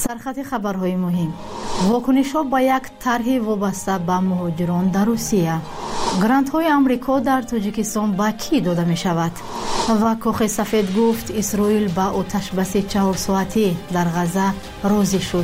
سرخط خبرهای مهم. واکنش‌ها با یک طرح وابسته به مهاجران در روسیه. گرانت‌های آمریکا در تاجیکستان به کی داده می شود؟ و کاخ سفید گفت اسرائیل به آتش بس 4 ساعتی در غزه راضی شد.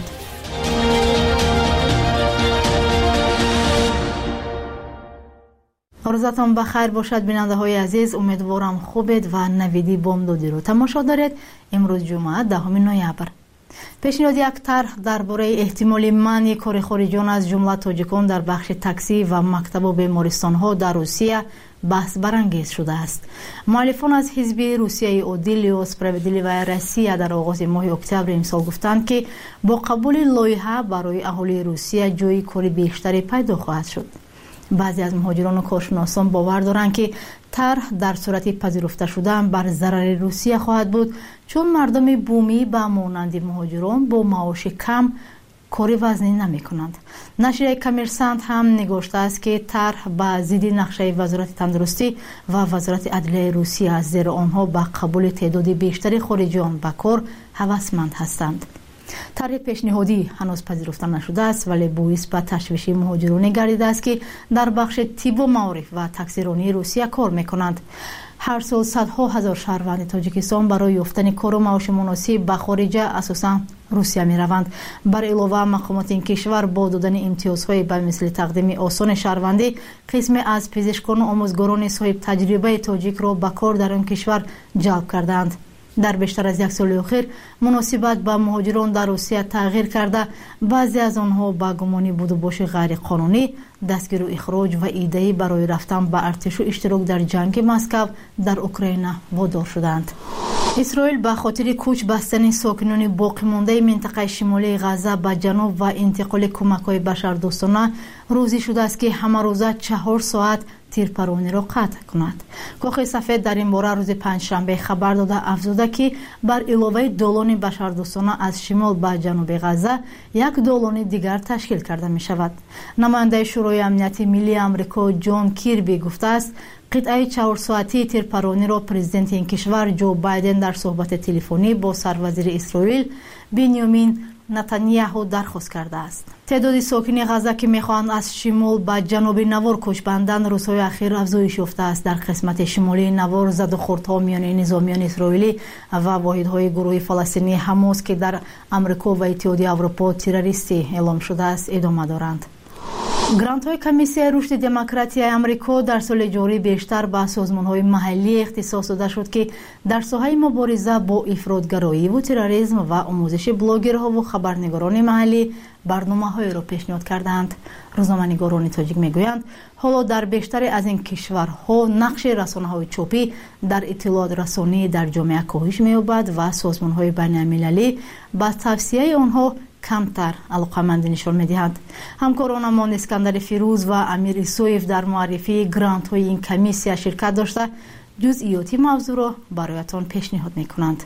روزتان بخیر باشد بیننده های عزیز. امیدوارم خوبید و نویدی بامدادی رو تماشا دارید. امروز جمعه 10 نوامبر. پیشنهاد یک طرح درباره احتمال منع کار خارجیان از جمله تاجیکان در بخش تاکسی و مکتب و بیمارستان ها در روسیه بحث برانگیز شده است. مؤلفان از حزب روسیه عادل و سپراvedливая روسیه در آغاز ماه اکتبر امسال گفتند که با قبول لایحه برای اهالی روسیه جای کار بیشتری پیدا خواهد شد. بعضی از مهاجران و کارشناسان باور دارند که طرح در صورت پذیرفته شدن بر ضرر روسیه خواهد بود، چون مردم بومی به مانند مهاجران با معاش کم کاری وزنی نمی کنند. نشریه کامرسانت هم نگاشته است که طرح به ضد نقشه وزارت تندرستی و وزارت عدلیه روسیه است، زیرا آنها به قبول تعداد بیشتری خارجیان به کار هوسمند هستند. طرح پیشنهادی هنوز پذیرفته نشده است، ولی باعث به تشویش مهاجران گردیده است که در بخش طب و معارف و تاکسیرانی روسیه کار میکنند. هر سال صدها هزار شهروند تاجیکستان برای یافتن کار و معاش مناسب به خارج اساسا روسیه می روند. بر علاوه مقامات این کشور با دادن امتیازهای به مثل تقدیم آسان شهروندی قسم از پزشکان و آموزگاران صاحب تجربه تاجیک را به کار در آن کشور جلب کردند. در بیشتر از یک سال اخیر مناسبت با مهاجران در روسیه تغییر کرده. بعضی از آنها با گمانی بود و باش غیر قانونی دستگیر و اخراج و ایده‌ای برای رفتن به ارتش و اشتراک در جنگ مسکو در اوکراین وادار شدند. اسرائیل به خاطر کوچ بستن ساکنان باقی مانده منطقه شمالی غزه به جنوب و انتقال کمک‌های بشردوستانه راضی شده است که همه روزه 4 ساعت تیرپرانی را قطع کند. کاخ سفید در این باره روز پنجشنبه خبر داده افزوده که بر علاوه دالان بشردوستانه از شمال به جنوب غزه یک دالان دیگر تشکیل کرده می شود. نماینده شورای امنیت ملی آمریکا جان کیربی گفته است قطعه 4 ساعتی تیرپرانی را پرزیدنت این کشور جو بایدن در صحبت تلفنی با سروزیر اسرائیل بنیامین نتانیاهو درخواست کرده است. تعداد ساکنین غزه که میخواهند از شمال به جنوب نوار کوچ بندند روزهای اخیر افزایش یافته است. در قسمت شمالی نوار زد و خوردها میان نظامیان اسرائیلی و واحدهای گروه فلسطینی حماس که در آمریکا و اتحادیه اروپا تروریستی اعلام شده است ادامه دارند. گرانت‌های کمیسیون رشد دموکراسی آمریکا در سال جاری بیشتر به سازمان‌های محلی اختصاص داده شد که در ساحه مبارزه با افراطگرایی و تروریسم و آموزش بلاگرها و خبرنگاران محلی برنامه‌های را پیشنهاد کردند. روزنامه‌نگاران تاجیک می‌گویند حالا در بیشتر از این کشورها نقش رسانه‌های چاپی در اطلاعات رسانی در جامعه کاهش می‌یابد و سازمان‌های بین‌المللی با توصیه آنها کمتر علاقه‌مندی نشان می‌دهند. همکاران ما اسکندر فیروز و امیر ایسویف در معرفی گرانت‌های این کمیسیون شرکت داشته جزئیاتی موضوع را برایتان پیشنهاد می‌کنند.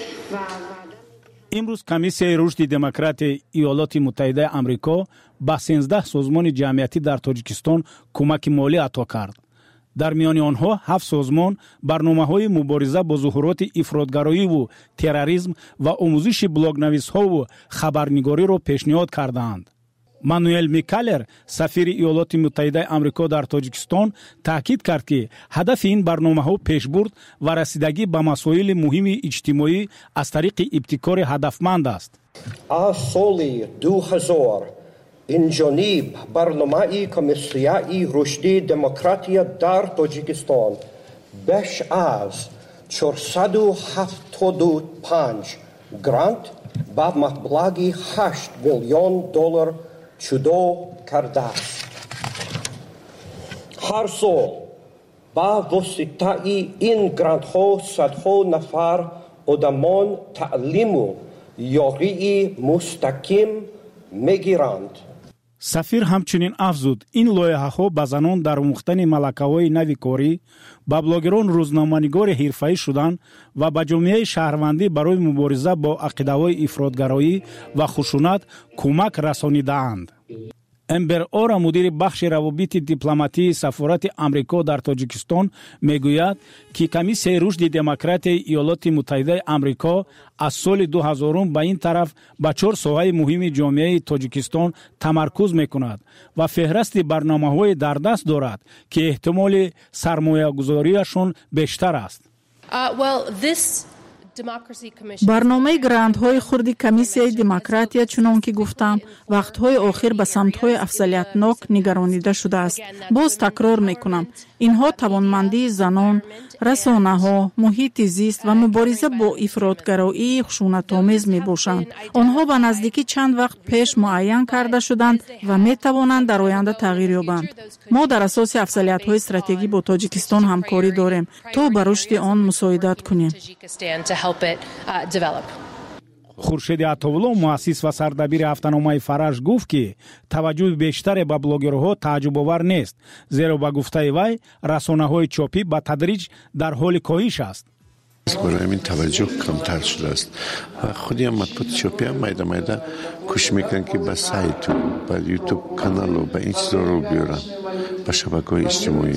امروز کمیسیون رشد دموکراتی ایالات متحده آمریکا با 13 سازمان جمعیتی در تاجیکستان کمک مالی عطا کرد. در میان آنها 7 سازمان برنامه‌های مبارزه با ظهورات افراطگرایی و تروریسم و آموزش بلاگ‌نویس‌ها و خبرنگاری را پیشنهاد کردند. مانوئل میکالر سفیر ایالات متحده آمریکا در تاجیکستان تاکید کرد که هدف این برنامه‌ها پیشبرد و رسیدگی به مسائل مهم اجتماعی از طریق ابتکار هدفمند است. از سال 2000 این جانب برنامه کمیسیون رشد دموکراسی در تاجیکستان بیش از 475 گرانت با مبلغ 8 میلیون دلار جدا کرده است. هر سال با واسطه این گرانت ها صدها نفر آدمان تعلیم و یاری مستقیم میگیرند. سفیر همچنین افزود این لایحه‌ها به زنان در آموختن ملکه‌های نوی کاری، به بلاگران روزنامه‌نگار حرفه‌ای شدن و به جامعه شهروندی برای مبارزه با عقیده‌های افراطگرایی و خشونت کمک رسانیده‌اند. امبر اورا مدیر بخش روابط دیپلماتی سفارت آمریکا در تاجیکستان میگوید که کمیسیون رشد دموکراتی ایالات متحده آمریکا از سال 2000 به این طرف به 4 ساحه مهم جامعه تاجیکستان تمرکز میکند و فهرست برنامه‌های در دست دارد که احتمال سرمایه‌گذاریشان بیشتر است. برنامه گرانت‌های خردی کمیسیون دموکراتیا چنان که گفتم وقت‌های آخر به سمت‌های افضلیتناک نگرانیده شده است. باز تکرار می‌کنم اینها توانمندی زنان، رسانه‌ها، محیط زیست و مبارزه با افراط‌گرایی خشونت‌آمیز می‌باشند. آنها به نزدیکی چند وقت پیش معین کرده شدند و می‌توانند در آینده تغییر یابند. ما در اساس افضلیت‌های استراتژی با تاجیکستان همکاری داریم تا به رشد آن مساعدت کنیم. خورشید عطاالله مؤسس و سردبیر هفته‌نامه فرج گفت که توجه بیشتر به بلاگرها تعجب آور نیست، زیرا به گفته وی رسانه‌های چاپی به تدریج در حال کاهش است. برای این توجه کمتر شده است و خودی هم مطبوعات چاپی هم میده کوشش میکنن که به سایت و به یوتیوب کانال و به این چیزا رو بیارن به شبکه‌های اجتماعی.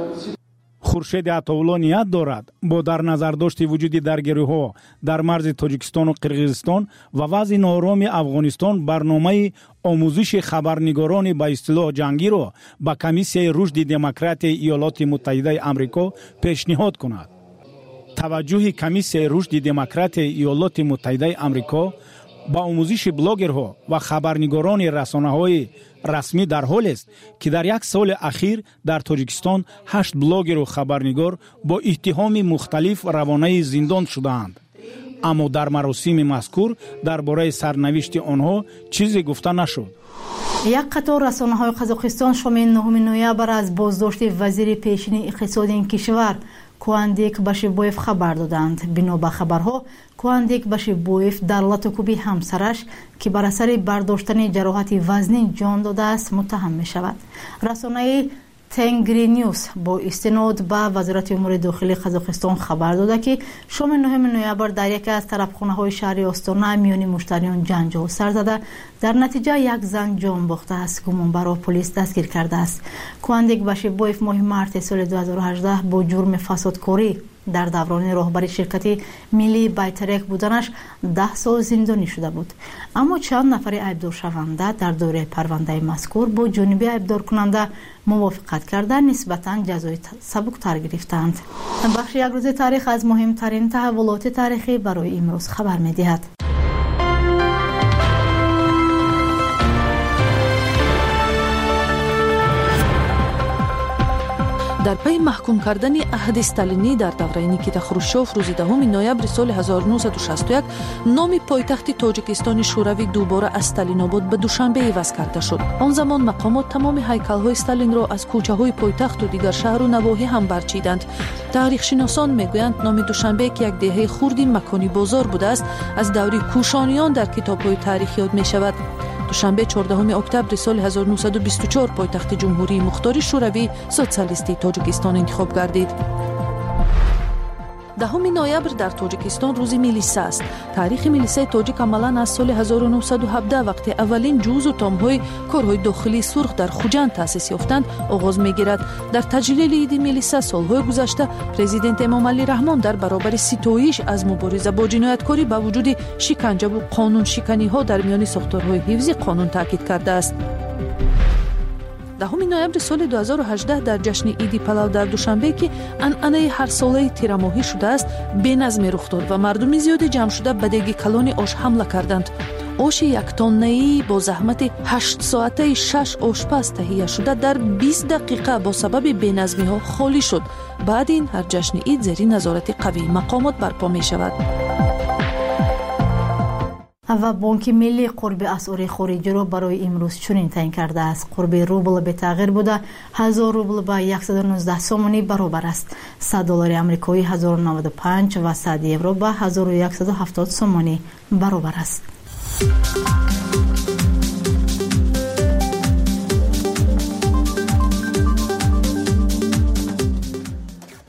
خورشید عطاالله نیت دارد با در نظر داشت وجود درگیری‌ها در مرز تاجیکستان و قرقیزستان و وضع ناآرام افغانستان برنامه آموزش خبرنگاران به اصطلاح جنگی را به کمیسیون رشد دموکراتی ایالات متحده آمریکا پیشنهاد کند. توجه کمیسیون رشد دموکراتی ایالات متحده آمریکا با آموزش بلاگرها و خبرنگاران رسانه‌های رسمی در حال است که در یک سال اخیر در تاجیکستان 8 بلاگر و خبرنگار با اتهام مختلف روانه زندان شدند. اما در مراسم مذکور درباره سرنوشت آنها چیزی گفته نشد. یک قطار رسانه‌های قزاقستان شام 9 نوامبر از بازداشت وزیر پیشین اقتصاد این کشور کوهاندیک باشیبویف خبر دادند. بنا به خبرها کوهاندیک باشیبویف در لاتوکوبی همسرش که بر اثر برداشتن جراحت وزنی جان داده است متهم می شود. رسانه تنگری نیوز با استناد به وزارت امور داخلی قزاقستان خبر داده که شام 9 نوامبر در یک از طرفخانه‌های شهر آستانه میان مشتریان جنجال سر زده، در نتیجه یک زن جان باخته است. گمانبر را پلیس دستگیر کرده است. کوهاندیک باشیبویف ماه مارس سال 2018 با جرم فسادکاری در دوران راهبری شرکت ملی بایترک بودنش 10 سال زندانی شده بود. اما چند نفر ایبدار شونده در دوره پرونده مذکور با جانب ایبدار کننده موافقت کرده نسبتاً جزای سبکتر گرفتند. بخش یک روز تاریخ از مهمترین تحولات تاریخی برای امروز خبر می‌دهد. در پی محکوم کردن عهد استالینی در دوره نیکیتا خروشچوف روز 10 نوامبر سال 1961 نام پایتخت تاجیکستان شوروی دوباره از استالین آباد به دوشنبه عوض کرده شد. آن زمان مقامات تمام هیکل‌های استالین را از کوچه‌های پایتخت و دیگر شهر و نواحی هم برچیدند. تاریخ شناسان میگویند نام دوشنبه که یک دهه خردی مکانی بازار بوده است از دوره کوشانیان در کتاب‌های تاریخ یاد می‌شود. دوشنبه 14 اکتبر سال 1924 پایتخت جمهوری مختار شوروی سوسیالیستی تاجیکستان انتخاب گردید. 10 نوامبر در تاجیکستان روز میلیسه است. تاریخ میلیسه تاجیک عملاً از سال 1917 وقتی اولین جزء و تام‌های کارهای داخلی سرخ در خوجند تأسیس یافتند آغاز می‌گیرد. در تجلیل عید میلیسه سال‌های گذشته پرزیدنت امام علی رحمان در برابر ستایش از مبارزه با جنایتکاری با وجود شکنجه و قانون شکنی‌ها در میان ساختارهای حفظی قانون تاکید کرده است. 10 نوامبر سال 2018 در جشن عید پلاو در دوشنبه که عنعنه هر ساله تیرماهی شده است بی‌نظمی رخ داد و مردم زیادی جمع شده به دیگ کلان آش حمله کردند. آش 1 تنه‌ای با زحمت 8 ساعته 6 آشپز تهیه شده در 20 دقیقه با سبب بی‌نظمی‌ها خالی شد. بعد این هر جشن عید زیر نظارت قوی مقامات برپا می شود. و بانک ملی قرب اسعار خارجی را برای امروز چنین تعیین کرده است. قرب روبل به تغییر بوده 1000 روبل به 119 سومانی برابر است. 100 دلار آمریکایی 1095 و 100 یورو به 1170 سومانی برابر است.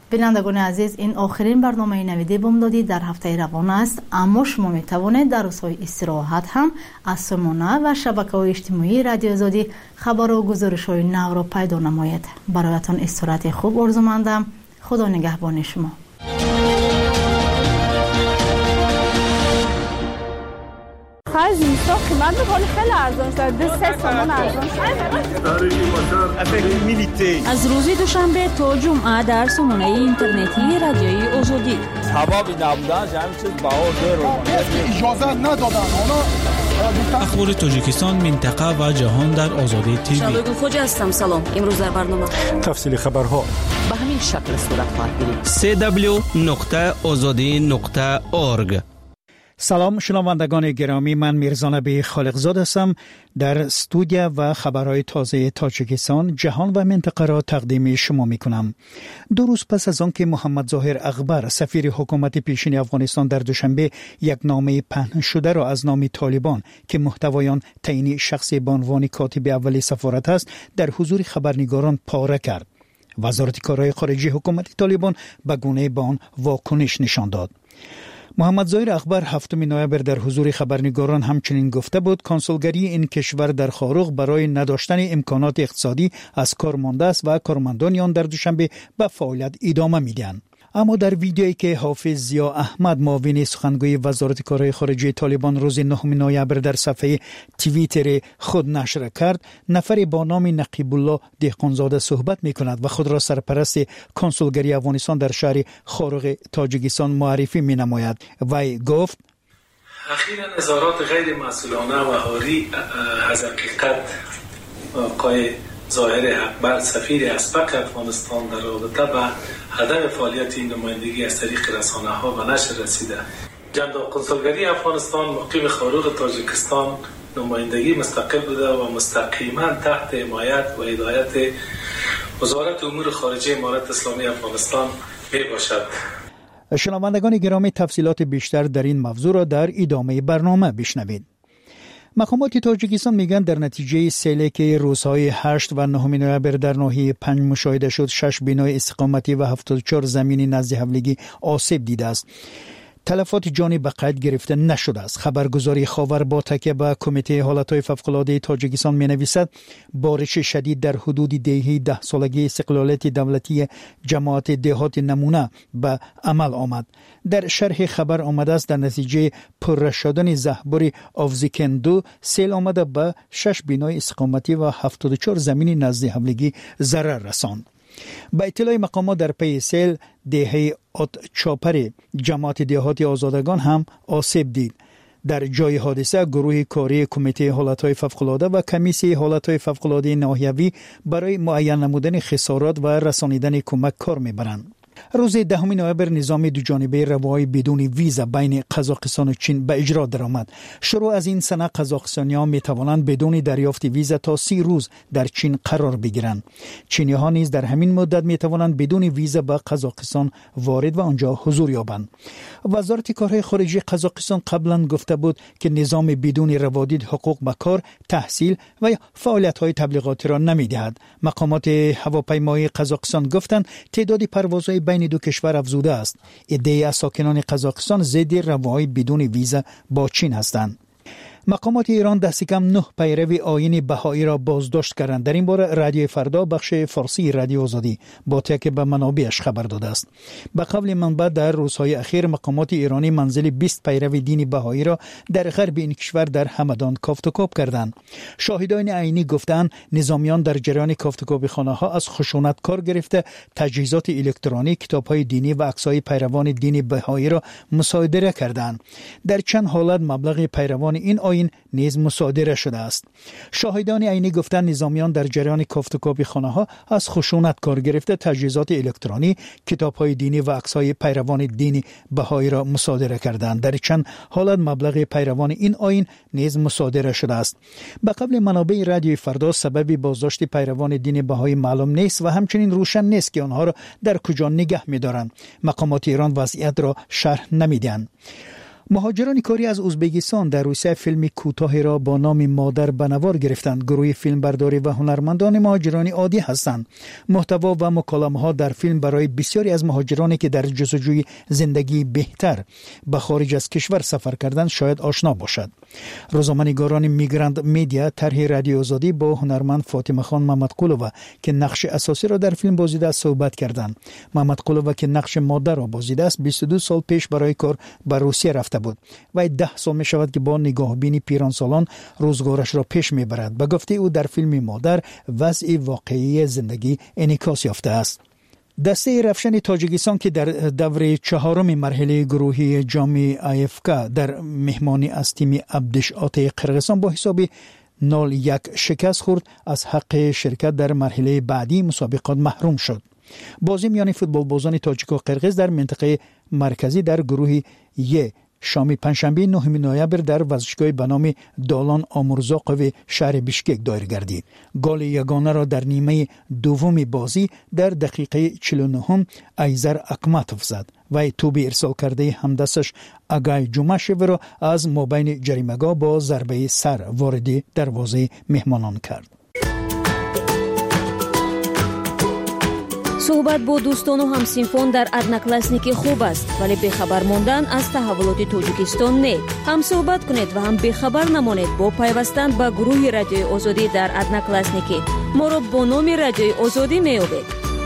بینندگان عزیز، این آخرین برنامه نویدی بامدادی در هفته روان است، اما شما می توانید در روزهای استراحت هم از سامانه و شبکه‌های اجتماعی رادیو آزادی خبر و گزارش‌های نو را پیدا نمایید. برایتان استراحت خوب آرزو مندم. خدا نگهبان شما. خرج نیستا قیمت حال خیلی ارزان شده، 3 سامان ارزان شده. از روز دوشنبه تا جمعه در سامانه اینترنتی رادیوی آزادی ثوابی نبودن همین چیز بها اجازه ندادن. اخبار تاجیکستان، منطقه و جهان در آزادی تیوی. شالوگو خوجا هستم. سلام. امروز در برنامه تفصیل خبرها به همین شکل صورت خواهد گرفت. www.azadi.org. سلام شنوندگان گرامی، من میرزا نبی خالقزاد هستم. در استودیو و خبرهای تازه تاجیکستان، جهان و منطقه را تقدیم شما میکنم. 2 روز پس از آنکه محمد ظاهر اغبر سفیر حکومت پیشین افغانستان در دوشنبه یک نامه پنهان شده را از نام طالبان که محتوای آن تعیین شخصی به عنوان کاتب اولی سفارت است در حضور خبرنگاران پاره کرد، وزارت کارهای خارجه حکومت طالبان به گونه به آن واکنش نشان داد. محمد ظاهر اغبر 7 نوامبر در حضور خبرنگاران همچنین گفته بود کنسولگری این کشور در خاروق برای نداشتن امکانات اقتصادی از کار مانده است و کارمندان آن در دوشنبه به فعالیت ادامه میدهند. اما در ویدیویی که حافظ ضیا احمد معاون سخنگوی وزارت کارهای خارجه طالبان روز 9 نوامبر در صفحه توییتر خود نشر کرد، نفری با نام نقیب الله دهقانزاده صحبت می‌کند و خود را سرپرست کنسولگری افغانستان در شهر خاروق تاجیکستان معرفی می‌نماید. وی گفت: اخیراً اظهارات غیر مسئولانه و عاری از حقیقت آقای ظاهر اغبر سفیر اسبق افغانستان در رابطه به هدف فعالیت این نمایندگی از طریق رسانه‌ها و نشر رسیده. جناب کنسولگری افغانستان مقیم خاروق تاجیکستان نمایندگی مستقل بوده و مستقیما تحت حمایت و هدایت وزارت امور خارجه امارت اسلامی افغانستان می باشد. شنوندگان گرامی، تفصیلات بیشتر در این موضوع را در ادامه برنامه بشنوید. مقامات تاجیکستان میگن در نتیجه سیلی که روزهای 8 و 9 نوامبر در ناحیه 5 مشاهده شد، 6 بنای استقامتی و 74 زمین نزد حملگی آسیب دیده است. تلفات جانی به قید گرفته نشده است. خبرگزاری خاور با تکیه به کمیته حالتهای فوق‌العاده تاجیکستان می‌نویسد بارش شدید در حدود دهه 10 سالگی استقلالیت دولتی جماعت دهات نمونه به عمل آمد. در شرح خبر آمده است در نتیجه پر شدن زهبر آفزیکندو سیل آمده به 6 بنای استقامتی و 74 زمین نزد حملگی ضرر رساند. با اطلاع مقامات در پی سیل دهه آت چاپر جماعت دهات آزادگان هم آسیب دید. در جای حادثه گروه کاری کمیته حالتهای فوق‌العاده و کمیسیون حالتهای فوق‌العاده ناحیوی برای معین نمودن خسارات و رسانیدن کمک کار میبرند. روز 10 نوامبر نظام دوجانبه روایی بدون ویزا بین قزاقستان و چین به اجرا درآمد. شروع از این سنه قزاقستانیان می توانند بدون دریافت ویزا تا 30 روز در چین قرار بگیرند. چینی ها نیز در همین مدت می توانند بدون ویزا به قزاقستان وارد و آنجا حضور یابند. وزارت کارهای خارجه قزاقستان قبلا گفته بود که نظام بدون روادید حقوق به کار، تحصیل و فعالیت های تبلیغاتی را نمی دهد. مقامات هواپیمایی قزاقستان گفتند تعداد پروازهای بین دو کشور افزوده است. عده‌ای از ساکنان قزاقستان ضد روایی بدون ویزا با چین هستند. مقامات ایران دست کم 9 پیرو آیین بهایی را بازداشت کردند. در این باره رادیو فردا بخش فارسی رادیو آزادی با تکیه به منابعش خبر داده است. به قول منبع در روزهای اخیر مقامات ایرانی منزل 20 پیرو دین بهایی را در غرب این کشور در همدان کافتوکاپ کردند. شاهدان عینی گفتند نظامیان در جریان کافتوکاپ خانه‌ها از خشونت کار گرفته تجهیزات الکترونیک، کتاب‌های دینی و عکس‌های پیروان دین بهایی را مصادره کردند. در چند حالت مبلغ پیروان این آیین نیز مصادره شده است. شاهدان عینی گفتند نظامیان در جریان کافتوکاپ خانه‌ها از خشونت کار گرفته تجهیزات الکترونی، کتاب‌های دینی و عکس‌های پیروان دین بهایی را مصادره کردند. در چند حالت مبلغ پیروان این آیین نیز مصادره شده است. به قول منابع رادیو فردا سبب بازداشت پیروان دین بهایی معلوم نیست و همچنین روشن نیست که آنها را در کجا نگه می‌دارند. مقامات ایران وضعیت را شرح نمی‌دهند. مهاجران کاری از ازبکستان در روسیه فیلم کوتاهی را با نام مادر به نوار گرفتند. گروه فیلمبرداری و هنرمندان مهاجران عادی هستند. محتوا و مکالمه‌ها در فیلم برای بسیاری از مهاجرانی که در جستجوی زندگی بهتر به خارج از کشور سفر کردند شاید آشنا باشد. روزنامه‌نگاران میگرانت میدیا طرح رادیو آزادی با هنرمند فاطمه خان محمدقلووا که نقش اساسی را در فیلم بازیده است صحبت کردند. محمدقلووا که نقش مادر را بازیده است 22 سال پیش برای کار به روسیه رفته بود و 10 سال می شود که با نگاهبینی پیرانسالان روزگارش را پیش می برد. به گفته او در فیلم مادر وضع واقعی زندگی انعکاس یافته است. دسته رفشن تاجیکستان که در دور چهارم مرحله گروهی جام IFK در مهمانی از تیم عبدشات قرقیزستان با حساب 0-1 شکست خورد از حق شرکت در مرحله بعدی مسابقات محروم شد. بازی میان فوتبال بازان تاجیک و قرقیز در منطقه مرکزی در گروه ی شام پنجشنبه 9 نوامبر در ورزشگاه به نام دالان آمورزاقو شهر بیشکک دایر گردید. گل یگانه را در نیمه دوم بازی در دقیقه 49 ایزر اکماتوف زد و توپ ارسال کرده همدستش اگای جمعشو را از مابین جریمه‌گاه با ضربه سر وارد دروازه مهمانان کرد. صحبت با دوستان و همسینفون در ادناکلاسنیکی خوب است، ولی بخبر موندن از تحولات تاجیکستان نه. هم صحبت کنید و هم بخبر نمانید با پیوستن به گروه رادیوی آزادی در ادناکلاسنیکی. ما را با نام رادیوی آزادی می‌یابید.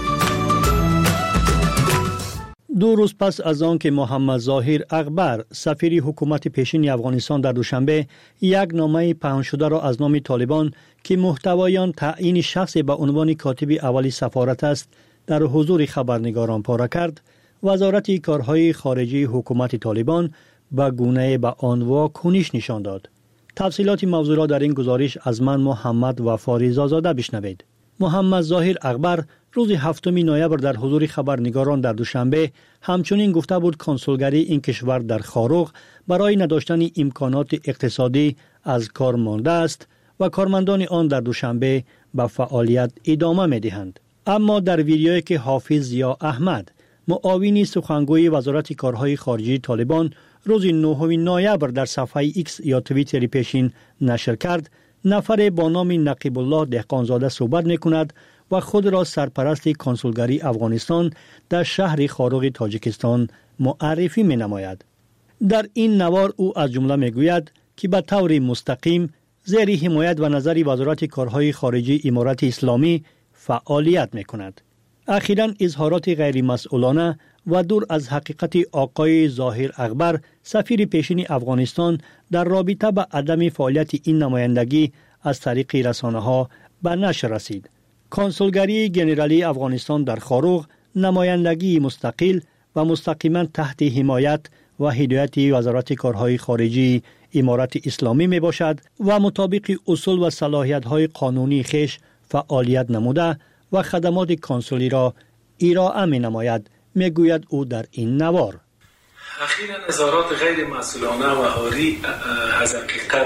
2 روز پس از آن که محمد ظاهر اغبر سفیر حکومت پیشین افغانستان در دوشنبه یک نامه پنهان شده را از نام طالبان که محتوای آن تعیین شخصی به عنوان کاتب اولی سفارت است در حضور خبرنگاران پاره کرد، وزارت کارهای خارجی حکومت طالبان به گونه به آن واکنش نشان داد. تفصیلات موضوع را در این گزارش از من محمد وفاری زاده بشنوید. محمد ظاهر اغبر روز 7 نوامبر در حضور خبرنگاران در دوشنبه همچنین گفته بود کنسولگری این کشور در خاروق برای نداشتن امکانات اقتصادی از کار مانده است و کارمندان آن در دوشنبه به فعالیت ادامه می‌دهند. اما در ویدیویی که حافظ ضیا احمد معاون سخنگوی وزارت کارهای خارجی طالبان روز 9 نوامبر در صفحه ایکس یا توییتر پیشین نشر کرد، نفر با نام نقیب الله دهقانزاده صحبت می‌کند و خود را سرپرست کنسولگری افغانستان در شهر خاروق تاجیکستان معرفی می‌نماید. در این نوار او از جمله می‌گوید که به طور مستقیم زیر حمایت و نظر وزارت کارهای خارجی امارت اسلامی فعالیت می‌کند. اخیراً اظهارات غیر مسئولانه و دور از حقیقت آقای ظاهر اغبر سفیر پیشین افغانستان در رابطه با عدم فعالیت این نمایندگی از طریق رسانه‌ها به نشر رسید. کنسولگری جنرالی افغانستان در خاروق نمایندگی مستقل و مستقیما تحت حمایت و هدایت وزارت کارهای خارجی امارت اسلامی می باشد و مطابق اصول و صلاحیت‌های قانونی خیش فعالیت نموده و خدمات کنسولی را ارائه می نماید، می گوید او در این نوار. اخیراً اظهارات غیر مسئولانه و حاری از حقیقت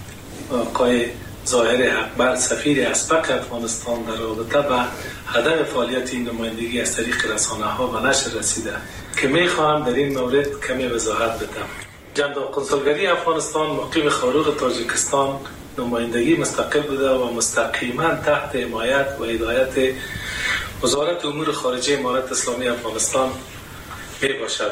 آقای ظاهر اغبر سفیر اسبق افغانستان در رابطه با هدف فعالیت این نمایندگی از طریق رسانه‌ها به نشر رسیده که می‌خواهم در این مورد کمی وضاحت بدم. جناب کنسولگری افغانستان مقیم خاروق تاجیکستان نمایندگی مستقل بوده و مستقیما تحت حمایت و هدایت وزارت امور خارجه امارت اسلامی افغانستان می باشد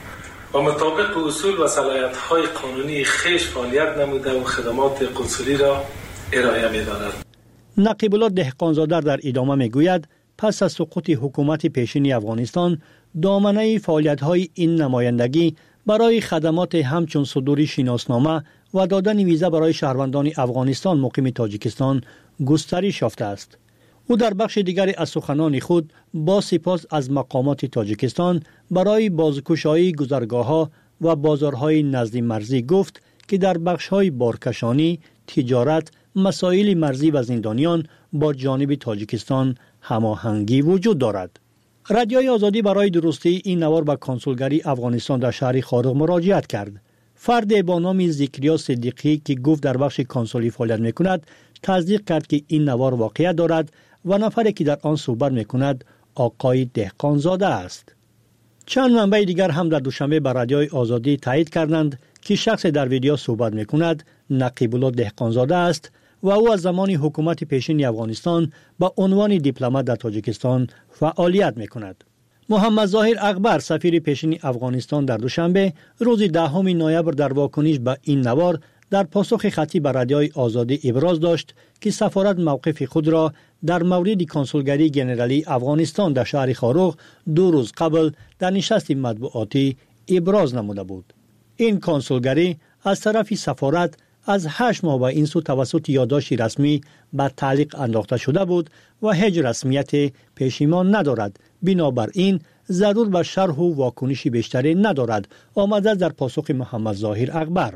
و مطابق اصول و صلاحیت‌های قانونی خیش فعالیت نموده و خدمات کنسولی را ارائه می دارد. نقیب الله دهقانزاده در ادامه می گوید پس از سقوط حکومت پیشین افغانستان دامنه فعالیت‌های این نمایندگی برای خدمات همچون صدور شناسنامه و دادن ویزا برای شهروندان افغانستان مقیم تاجیکستان گسترش یافته است. او در بخش دیگری از سخنان خود با سپاس از مقامات تاجیکستان برای بازگشایی گذرگاه‌ها و بازارهای نزد مرزی گفت که در بخش‌های بارکشانی، تجارت، مسائل مرزی و زندانیان با جانب تاجیکستان هماهنگی وجود دارد. رادیوی آزادی برای درستی این نوار به کنسولگری افغانستان در شهر خاروق مراجعت کرد. فرد با نام ذکریا صدیقی که گفت در بخش کنسولی فعالیت می‌کند، تصدیق کرد که این نوار واقعیت دارد و نفری که در آن صحبت می‌کند آقای دهقانزاده است. چند منبع دیگر هم در دوشنبه بر رادیوی آزادی تایید کردند که شخص در ویدیو صحبت میکند نقیب الله دهقانزاده است و او از زمان حکومت پیشین افغانستان با عنوان دیپلمات در تاجیکستان فعالیت میکند. محمد ظاهر اغبر سفیر پیشین افغانستان در دوشنبه روز 10 نوامبر در واکنش به این نوار در پاسخ خطی به رادیوی آزادی ابراز داشت که سفارت موقف خود را در مورد کنسولگری ژنرالی افغانستان در شهر خاروغ 2 روز قبل در نشست مطبوعاتی ابراز نموده بود. این کنسولگری از طرف سفارت از 8 ماه به این سو توسط یادداشت رسمی به تعلیق انداخته شده بود و هیچ رسمیت پشیمان ندارد. بنابراین ضرور به شرح و واکنش بیشتری ندارد، آمده در پاسخ محمد ظاهر اغبر.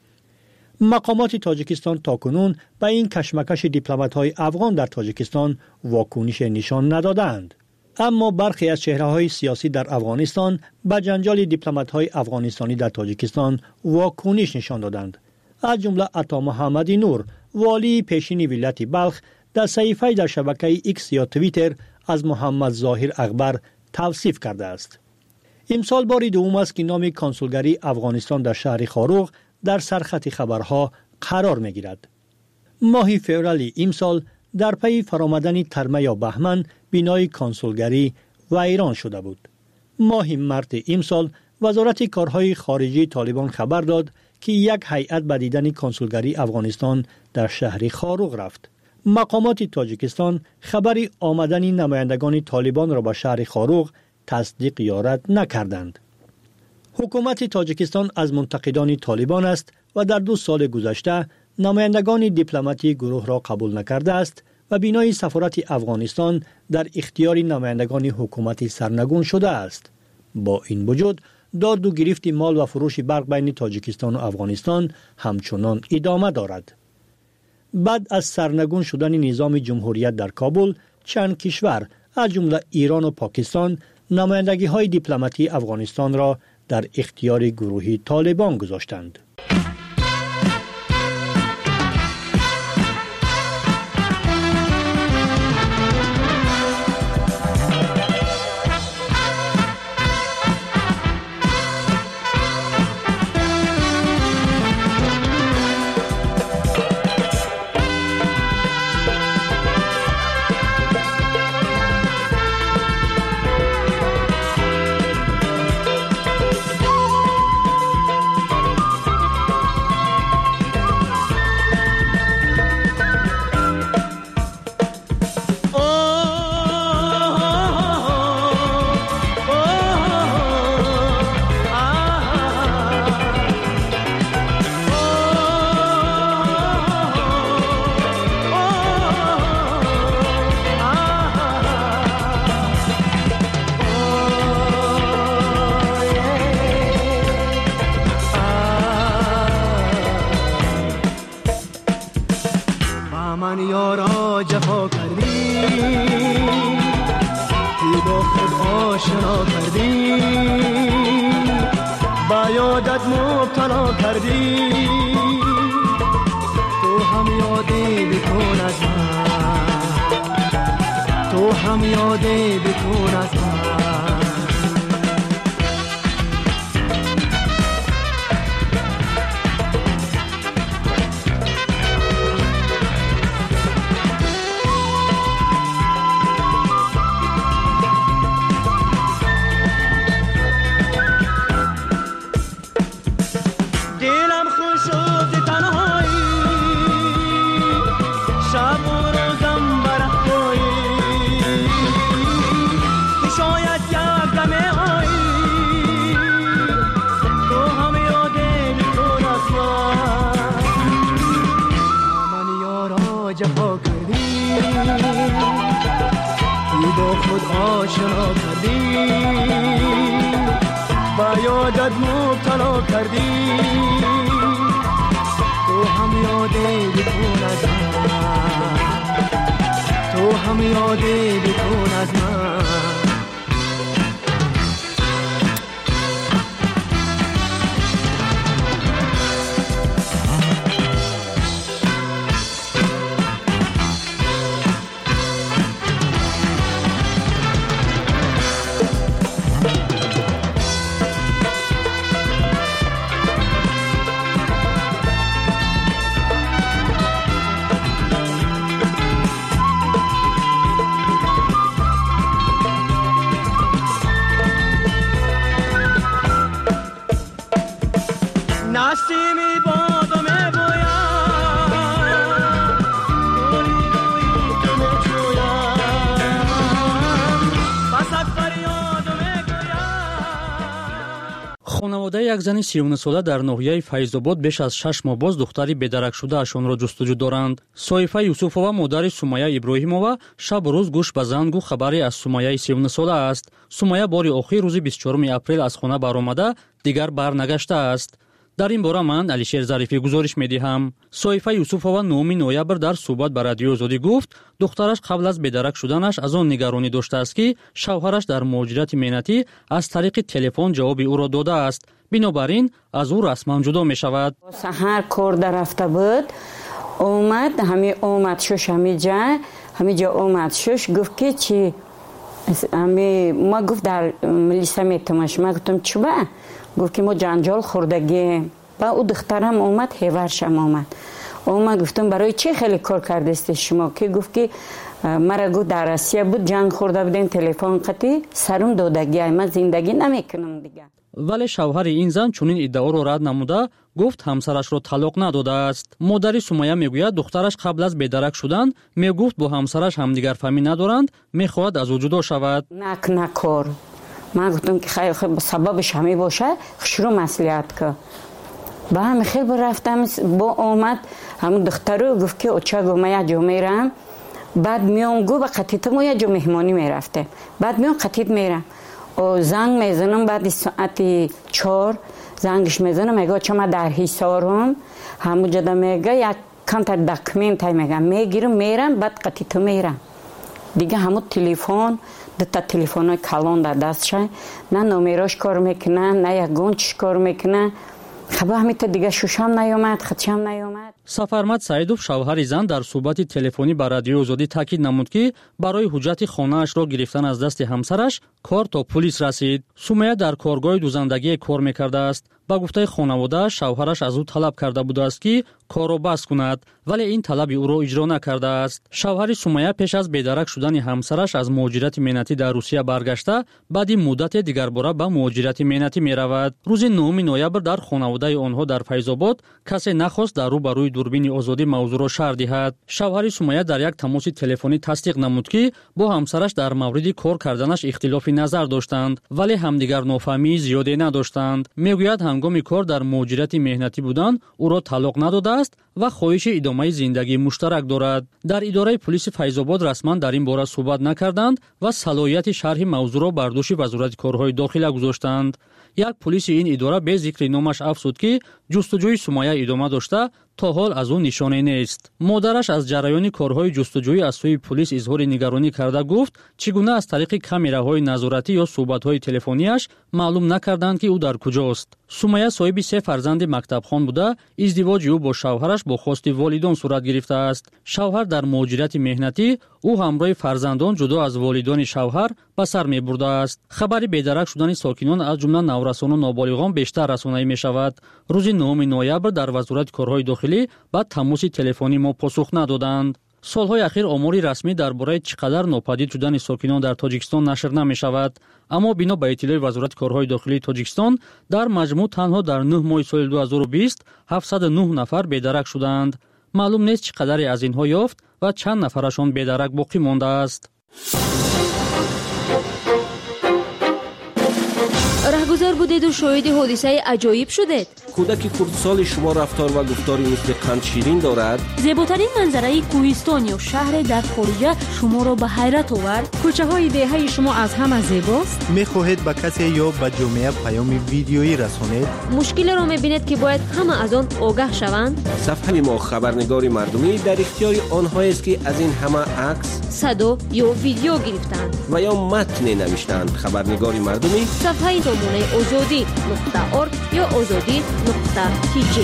مقامات تاجیکستان تاکنون به این کشمکش دیپلمات‌های افغان در تاجیکستان واکنش نشان ندادند. اما برخی از چهره‌های سیاسی در افغانستان به جنجال دیپلمات‌های افغانستانی در تاجیکستان واکنش نشان دادند. از جمله عطا محمد نور، والی پیشین ولایت بلخ، در صحیفه در شبکه ایکس یا توییتر از محمد ظاهر اغبر توصیف کرده است. امسال بار دوم است که نام کنسولگری افغانستان در شهر خاروغ در سرخط خبرها قرار می گیرد. ماه فوریه امسال در پی فرآمدن ترمه یا بهمن بنای کنسولگری ویران شده بود. ماه مارس امسال وزارت کارهای خارجی طالبان خبر داد که یک هیئت به دیدن کنسولگری افغانستان در شهر خاروغ رفت. مقامات تاجیکستان خبر آمدن نمایندگان طالبان را به شهر خاروغ تصدیق یا رد نکردند. حکومت تاجیکستان از منتقدان طالبان است و در 2 سال گذشته نمایندگان دیپلماتی گروه را قبول نکرده است و بنای سفارت افغانستان در اختیار نمایندگان حکومت سرنگون شده است. با این وجود داد و گرفت مال و فروش برق بین تاجیکستان و افغانستان همچنان ادامه دارد. بعد از سرنگون شدن نظام جمهوریت در کابل، چند کشور از جمله ایران و پاکستان نمایندگی های دیپلماتی افغانستان را در اختیار گروه طالبان گذاشتند. خانواده یک زن 39 ساله در ناحیه فیض‌آباد بیش از 6 ماه باز دختری بی‌درک شده اشون را جستجو دارند. صایفه یوسفова مادر سمیه ابراهیمова شب روز گوش به زنگ و خبری از سمیه 39 ساله است. سمیه باری آخر روز 24 اپریل از خانه برآمده دیگر برنگشته است. در این باره من علیشیر ظریفی گزارش می‌دهم. صایفه یوسفова 9 نوامبر در صحبت با رادیو آزادی گفت دخترش قبل از بی‌درک شدنش از آن نگرانی داشته است که شوهرش در مهاجرت مهنتی از طریق تلفن جواب او را داده است. بنابراین از او رسما جدا می شود. سحر کار در رفته بود اومد اومد شش همینجا اومد شش گفت که چی ما گفت در ملیسه میتماش ما گفتم چی با گفت که ما جنجال خوردگی با او دخترم اومد هیورشم اومد گفتم برای چی خیلی کار کردست شما که گفت که مرا گفت در روسیه بود جنگ خورده بودیم تلفن قطعی سرم دادگی من زندگی نمیکنم دیگه. ولی شوهر این زن چنین ادعا را رد نموده گفت همسرش را طلاق نداده است. مادر سمیه میگوید دخترش قبل از بی‌درک شدن میگفت با همسرش همدیگر فهمی ندارند میخواهد از او جدا شود. نکار من گفتم که خیلی سببش همین باشه شروع مصلحت که با هم خیلی رفتم با اومد همون دختر رو گفت که اوچا گو ما یه جا میرم بعد میام گو با قطیت ما یه جا مهمانی میرفته بعد میام قطیت میرم و زنگ میزنم بعد ساعت 4 زنگش میزنم میگه چه ما در حصارم همون جدا میگه یک کانتر داکمنت میگه میگیرم میرم بعد قطیت میرم دیگه همون تلفن دوتا تلفن های کلان در دستش نه نومیراش کار میکنه نه یک گونچش کار میکنه خبر همیت دیگه شوشم نیامد خدشم نیامد. سفرمد سعیدوف شوهر زن در صحبت تلفنی با رادیو آزادی تاکید نمود که برای حجت خانه‌اش را گرفتن از دست همسرش کار تا پلیس رسید. سمیه در کارگاه دوزندگی کار میکرده است. با گفته خانواده شوهرش از او طلب کرده بوده است که کار را بس کند ولی این طلب او را اجرا نکرده است. شوهر سمیه پیش از بی‌درک شدن همسرش از مهاجرت مهنتی در روسیه برگشته بعد مدت دیگر باره به مهاجرت مهنتی میرود. روز 9 نوامبر در خانواده آنها در فیض‌آباد کسی نخواست در روبروی دوربین آزادی موضوع را شرح دهد. شوهر سمیه در یک تماس تلفنی تصدیق نمود که با همسرش در مورد کار کردنش اختلاف نظر داشتند ولی همدیگر نافهمی زیادی نداشتند. میگوید هنگام کار در مهاجرت مهنتی بودن او را طلاق نداده است و خواهش ادامه زندگی مشترک دارد. در اداره پلیس فیض‌آباد رسما در این باره صحبت نکردند و صلاحیت شرح موضوع را بر دوش وزارت کارهای داخله گذاشتند. یک پلیس این اداره به ذکر نامش افزود که جستجوی سمیه ادامه داشته تا حال از او نشانه نیست. مادرش از جریان کارهای جستجویی از سوی پلیس اظهار نگرانی کرده گفت چگونه از طریق کامراهای نظارتی یا صحبت‌های تلفنیش معلوم نکردند که او در کجاست. سمیه صاحب 3 فرزند مکتبخوان بوده. ازدواج او با شوهرش با خواست والدان صورت گرفته است. شوهر در مهاجرت مهنتی او همراه فرزندان جدا از والدان شوهر به سر می‌برده است. خبری بی‌درک شدن ساکنان از جمله نورسان و نابالغان بیشتر رسانه‌ای می‌شود. روز 9 نوامبر در وزارت کارهای داخلی بعد تماس تلفنی ما پاسخ ندادند. سالهای اخیر آماری رسمی درباره چقدر ناپدید شدن ساکنان در تاجیکستان نشر نمی‌شود، اما بنا به اطلاع وزارت کارهای داخلی تاجیکستان در مجموع تنها در 9 ماه سال 2020 709 نفر بی‌درک شدند. معلوم نیست چقدر از اینها یافت و چند نفرشان بی‌درک باقی مانده است. رهگذر بودید و شاهد حادثه عجایب شدید. کودک خردسال شما رفتار و گفتاری مثل قند شیرین دارد. زیباترین منظره کوهستان یا شهر در خارج شما را به حیرت آورد. کوچه های دهه شما از همه زیباست. میخواهید به کسی یا به جامعه پیام ویدیویی رسانید؟ مشکل را میبینید که باید همه از آن آگاه شوند. صفحه ما خبرنگار مردمی در اختیار آنهایی است که از این همه عکس، صدا یا ویدیو گرفتند و یا متن نوشتند. خبرنگار مردمی صفحه سامانه azadi.org یا azadi.tg.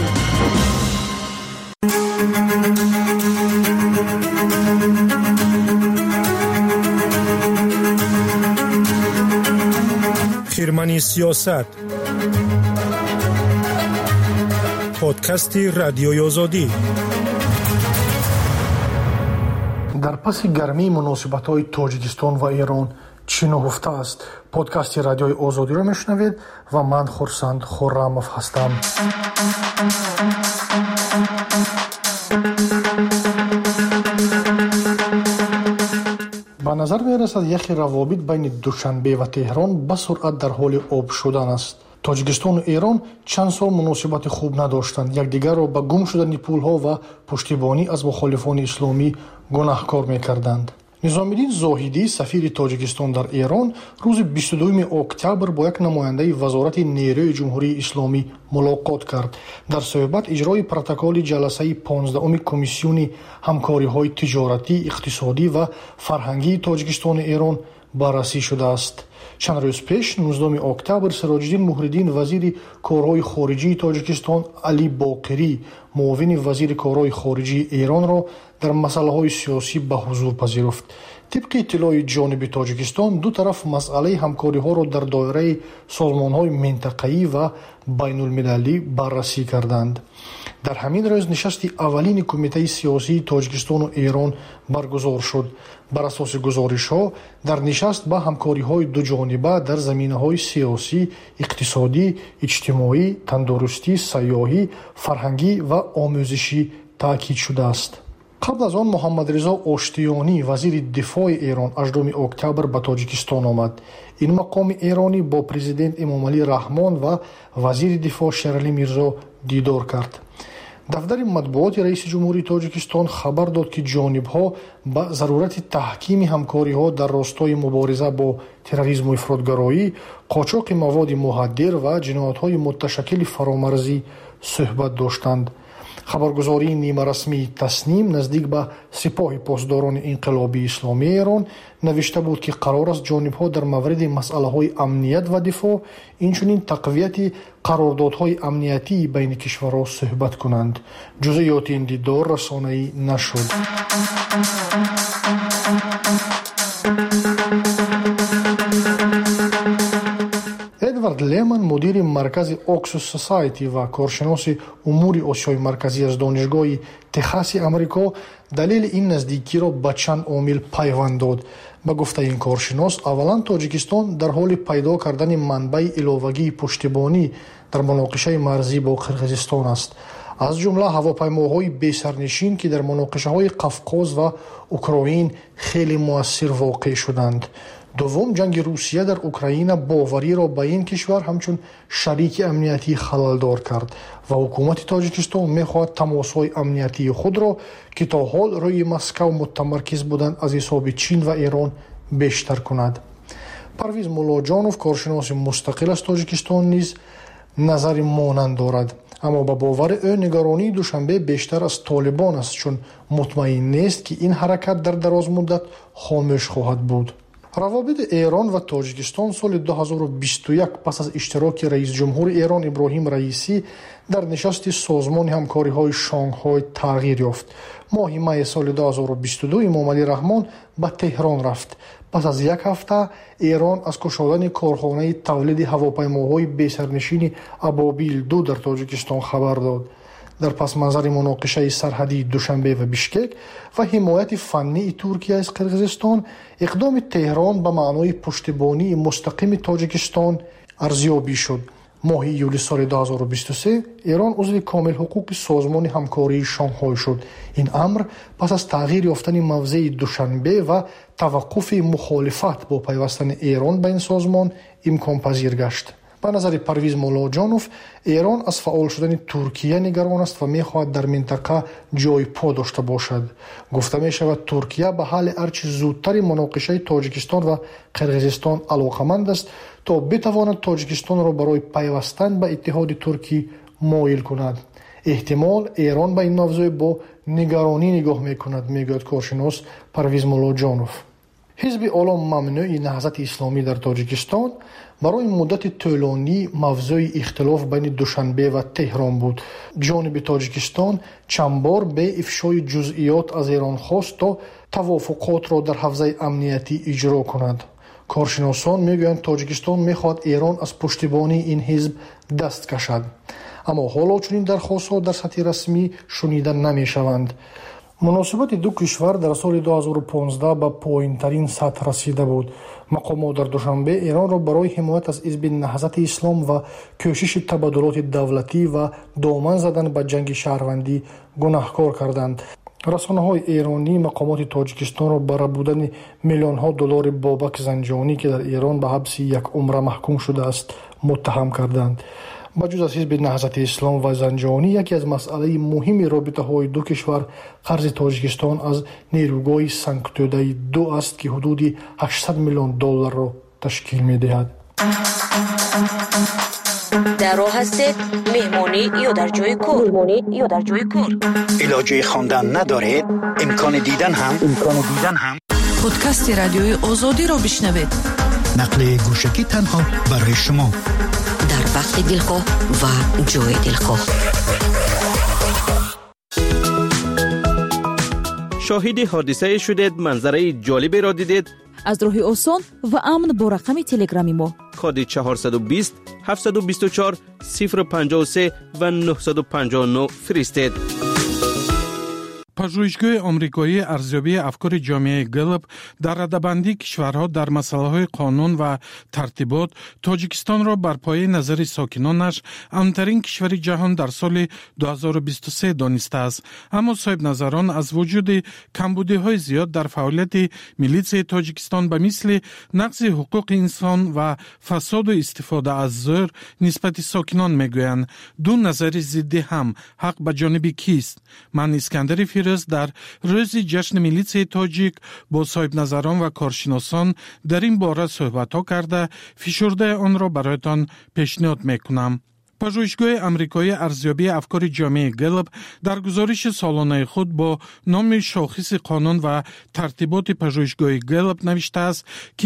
خیرمنی سیاست، پادکستی رادیوی آزادی. در پس گرمی مناسبت‌های تاجیکستان و ایران چی نهفته است؟ پادکست رادیوی آزادی را میشنوید و من خورسند خورموف هستم. به نظر میرسد یخی روابط بین دوشنبه و تهران به سرعت در حال آب شدن است. тоҷикистону эрон чанд сол муносибати хуб надоштанд, якдигарро ба гум шудани пулҳо ва пуштибонӣ аз мухолифони исломӣ гунаҳкор мекарданд. низомиддин зоҳидӣ, сафири Тоҷикистон дар Эрон, рӯзи 22 октябр бо як намояндаи вазорати нерӯи ҷумҳурии исломӣ мулоқот кард. дар суҳбат иҷрои протоколи ҷаласаи 15-уми комиссиони ҳамкориҳои тиҷоратӣ, иқтисодӣ ва фарҳангии Тоҷикистону Эрон баррасӣ шудааст. чанд рӯз пеш 19 октябр Сироҷиддин Муҳриддин, вазири корҳои хориҷии Тоҷикистон, Али Боқирӣ, муовини вазири корҳои хориҷии Эронро дар масъалаҳои сиёсӣ ба ҳузур пазируфт. тибқи иттилои ҷониби Тоҷикистон, ду тараф масъалаи ҳамкориҳоро дар доираи созмонҳои минтақаӣ ва байнулмилалӣ баррасӣ карданд. дар ҳамин рӯз нишасти аввалини кумитаи сиёсии Тоҷикистону Эрон баргузор шуд. бар асоси гузоришҳо, дар нишаст ба ҳамкориҳои дуҷониба дар заминаҳои сиёсӣ, иқтисодӣ, иҷтимоӣ, тандурустӣ, сайёҳӣ, фарҳангӣ ва омӯзишӣ таъкид шудааст. қабл аз он Муҳаммадризо Оштиёнӣ, вазири дифои Эрон, 18 октябр ба Тоҷикистон омад. ин мақоми эронӣ бо президент Эмомалӣ Раҳмон ва вазири дифоъ Шералӣ Мирзо дидор кард. дафтари матбуоти раиси ҷумҳурии Тоҷикистон хабар дод, ки ҷонибҳо ба зарурати таҳкими ҳамкориҳо дар ростои мубориза бо терроризму ифротгароӣ, қочоқи маводи муҳаддир ва ҷиноятҳои муташаккили фаромарзӣ суҳбат доштанд. хабаргузории нимарасмии Тасним наздик ба сипоҳи посдорони инқилобии исломии Эрон навишта буд, ки қарор аст ҷонибҳо дар мавриди масъалаҳои амният ва дифоъ, инчунин тақвияти қарордодҳои амниятии байни кишварҳо суҳбат кунанд. ҷузъиёти ин дидор расонаӣ нашуд. Эдвард Леман, мудири маркази Oxus Society ва коршиноси умури Осиёи марказӣ аз донишгоҳи Техаси Амрико, далели ин наздикиро ба чанд омил пайванд дод. ба гуфтаи ин коршинос, аввалан Тоҷикистон дар ҳоли пайдо кардани манбаи иловагии пуштибонӣ дар муноқишаи марзӣ бо Қирғизистон аст. аз ҷумла ҳавопаймоҳои бесарнишин, ки дар муноқишаҳои Қавқоз ва Украин хеле муассир воқеъ шуданд. дуввум, ҷанги Русия дар Украина бовариро ба ин кишвар ҳамчун шарики амниятӣ халалдор кард ва ҳукумати Тоҷикистон мехоҳад тамосҳои амниятии худро, ки то ҳол рӯи Москав мутамаркиз буданд, аз ҳисоби Чин ва Эрон бештар кунад. Парвиз Муллоҷонов, коршиноси мустақил аз Тоҷикистон, низ назари монанд дорад. аммо ба бовари ӯ нигаронии Душанбе бештар аз Толибон аст, чун мутмаин нест, ки ин ҳаракат дар дарозмуддат хомӯш хоҳад буд. равобити Эрон ва Тоҷикистон соли 2021 пас аз иштироки раисҷумҳури Эрон Иброҳим Раисӣ дар нишасти созмони ҳамкориҳои Шонҳой тағйир ёфт. моҳи майи соли 2022 Эмомалӣ Раҳмон ба Теҳрон рафт. пас аз як ҳафта Эрон аз кушодани корхонаи тавлиди ҳавопаймоҳои бесарнишини Абобил-2 дар Тоҷикистон хабар дод. дар пасманзари муноқишаи сарҳадии Душанбе ва Бишкек ва ҳимояти фаннии Туркия аз Қирғизистон, иқдоми Теҳрон ба маънои пуштибонии мустақими Тоҷикистон арзёбӣ шуд. моҳи июли соли 2023 Эрон узви комилҳуқуқи созмони ҳамкории Шонҳой шуд. ин амр пас аз тағйир ёфтани мавзеи Душанбе ва таваққуфи мухолифат бо пайвастани Эрон ба ин созмон имконпазир гашт. ба назари Парвиз Муллоҷонов, Эрон аз фаъол шудани Туркия нигарон аст ва мехоҳад дар минтақа ҷои по дошта бошад. гуфта мешавад, Туркия ба ҳалли ҳарчи зудтари муноқишаи Тоҷикистон ва Қирғизистон алоқаманд аст, то битавонад Тоҷикистонро барои пайвастан ба иттиҳоди Туркӣ моил кунад. эҳтимол Эрон ба ин мавзӯъ бо нигаронӣ нигоҳ мекунад, мегӯяд коршинос Парвиз Муллоҷонов. ҳизби Олом Мамнӯи Наҳзати Исломӣ дар Тоҷикистон барои муддати тӯлонӣ мавзӯи ихтилоф байни Душанбе ва Теҳрон буд. ҷониби Тоҷикистон чанд бор бе ифшои ҷузъиёт аз Эрон хост, то тавофуқотро дар ҳавзаи амниятӣ иҷро кунад. коршиносон мегӯянд, Тоҷикистон мехоҳад Эрон аз пуштибонии ин ҳизб даст кашад. аммо ҳоло чунин дархостҳо дар сатҳи расмӣ шунида намешаванд. муносибати ду кишвар дар соли 2015 ба поинтарин сатҳ расида буд. мақомот дар Душанбе Эронро барои ҳимоят аз ҳизби Наҳзати Ислом ва кӯшиши табаддулоти давлатӣ ва доман задан ба ҷанги шаҳрвандӣ гунаҳкор карданд. расонаҳои эронӣ мақомоти тоҷикистонро ба рабудани миллионҳо доллари бобак занҷонӣ ки дар эрон ба ҳабси як умра маҳкум шудааст муттаҳам карданд. ба ҷуз аз ҳизби наҳзати ислом ва занҷонӣ яке аз масъалаи муҳими робитаҳои ду кишвар қарзи тоҷикистон аз нерӯгоҳи санктӯдаи 2 аст ки ҳудуди 800 миллион долларро ташкил медиҳад. дар роҳ ҳастед меҳмонӣ ё дар ҷойи кор? илоҷи хондан надоред? имкони дидан ҳам? подкасти радиои озодиро бишнавед. нақли гӯшагӣ танҳо барои шумо. дар вақти дилхоҳ ва ҷои дилхоҳ. شاهد حادثه شدید، منظره جالبی را دیدید؟ از راهی آسان و امن با رقم تلگرامی ما کد 420 724 053 و 959 فرستید. پژوهشگاه آمریکایی ارزیابی افکار جامعه گلب در رده‌بندی کشورها در مسائل قانون و ترتیبات تاجیکستان را بر پایه نظر ساکنانش امن‌ترین کشور جهان در سال 2023 دانسته است. اما صاحب نظران از وجود کمبودی‌های زیاد در فعالیت میلیسه تاجیکستان به مثل نقض حقوق انسان و فساد و استفاده از زور نسبت ساکنان میگویند. دو نظر ضدی هم حق به جانب کیست؟ من اسکندر در روز جشن میلیسه تاجیک با صاحب نظران و کارشناسان در این باره صحبت ها کرده فشرده آن را برایتان پیشنهاد میکنم. پژوهشگاه آمریکایی ارزیابی افکار جامعه گلب در گزارش سالانه خود با نام شاخص قانون و ترتیبات پژوهشگاه گلب نوشته است که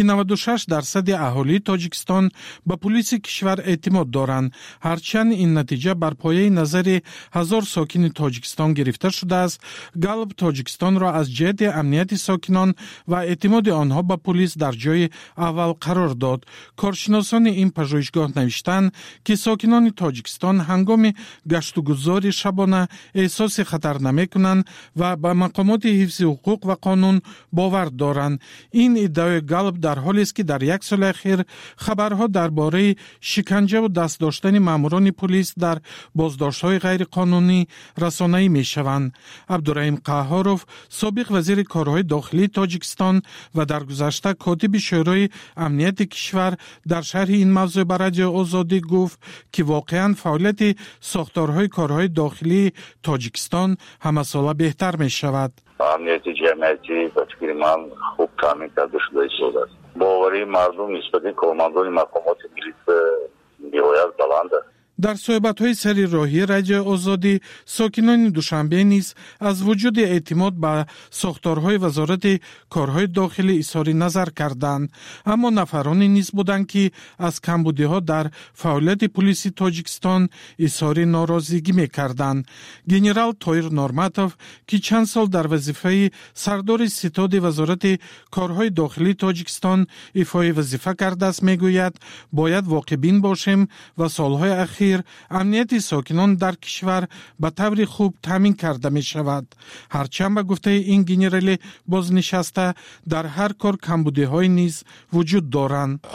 96% اهالی تاجیکستان به پلیس کشور اعتماد دارند، هرچند این نتیجه بر پایه نظر 1000 ساکن تاجیکستان گرفته شده است. گلب تاجیکستان را از جهت امنیت ساکنان و اعتماد آنها به پلیس در جای اول قرار داد. کارشناسان این پژوهشگاه نوشتند که ساکنان تاجیکستان هنگام گشت و گذار شبانه احساس خطر نمی کنند و به مقامات حفظ حقوق و قانون باور دارند. این ادعای گلب در حالی است که در یک سال اخیر خبرها درباره شکنجه و دست داشتن ماموران پلیس در بازداشت‌های غیر قانونی رسانه‌ای می‌شوند. عبدالرحیم قهاروف، سابق وزیر کارهای داخلی تاجیکستان و در گذشته کاتب شورای امنیت کشور، در شرح این موضوع به رادیو آزادی گفت که واقعاً فعالیت ساختارهای کارهای داخلی تاجیکستان همه ساله بهتر می شود. امنیت جمعیتی به فکر من خوب تامین کرده شده است. باوری مردم نسبت کارمندان مقامات ملیس نهایت بلند است. در صحبت‌های سری راهی رادیو آزادی ساکنان دوشنبه نیز از وجود اعتماد به ساختارهای وزارت کارهای داخلی اظهار نظر کردند، اما نفرانی نیز بودند که از کمبودی‌ها در فعالیت پلیس تاجیکستان اظهار ناراضگی می‌کردند. گنرال تایر نورماتوف که چند سال در وظیفه سردار ستاد وزارت کارهای داخلی تاجیکستان ایفای وظیفه کرده است میگوید باید واقع‌بین باشیم و سالهای اخیر امنیت ساکنان در کشور به طور خوب تامین کرده می شود. هرچند به گفته این گنرال بازنشسته در هر کار کمبودی‌های نیز وجود دارند.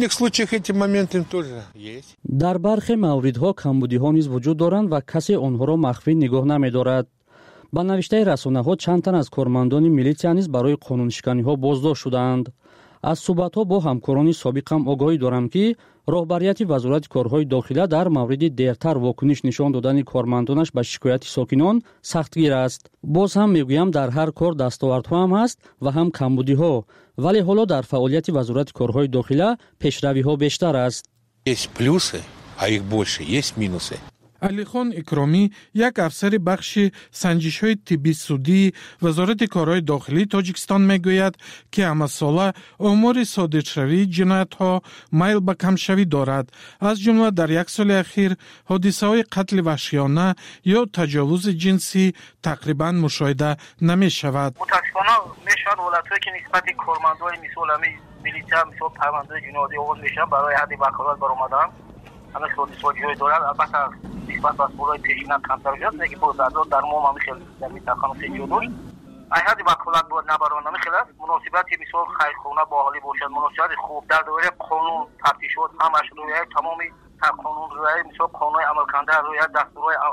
در برخی موردها کمبودی‌ها نیز وجود دارند و کسی آنها را مخفی نگاه نمی‌دارد. با نوشته رسانه‌ها چند تن از کارمندان میلیسیا نیز برای قانونشکنی‌ها بازداشت شدند. از صحبت‌ها با همکاران سابقم آگاهی دارم که راهبریت وزارت کارهای داخلی در مورد دیرتر واکنش نشان دادن کارمندانش به شکایت ساکنان سختگیر است. باز هم میگویم در هر کار دستاوردها هم هست و هم کمبودی‌ها، ولی حالا در فعالیت وزارت کارهای داخلی پیشروی‌ها بیشتر است. Есть плюсы, а их больше, есть минусы. علیخان اکرامی، یک افسر بخش سنجش‌های طبی سودی وزارت کارهای داخلی تاجیکستان میگوید که همه ساله آمار صادرشوی جنایت‌ها میل به کمشوی دارد. از جمله در یک سال اخیر حادثه‌های قتل وحشیانه یا تجاوز جنسی تقریباً مشاهده نمی‌شود. متأسفانه میشود حالت‌هایی که نسبت کارمندان مثل میلیسیا مثل پرونده‌های جنایی آغاز میشن برای حد وکالت برآمدن. همه حادثه‌های دارد، البته نسبت به سال‌های پیشین کمتر است که باز در ما خیلی در منطقه سجود داشت. ایهاد وکالت باید نبرانه میخواد مناسبتی مثل خیرخانه با حالی باشد، مناسبت خوب در دایره قانون تفتیشات همش روی تمامی قانون روی مثل قانون عمل کننده روی دستورهای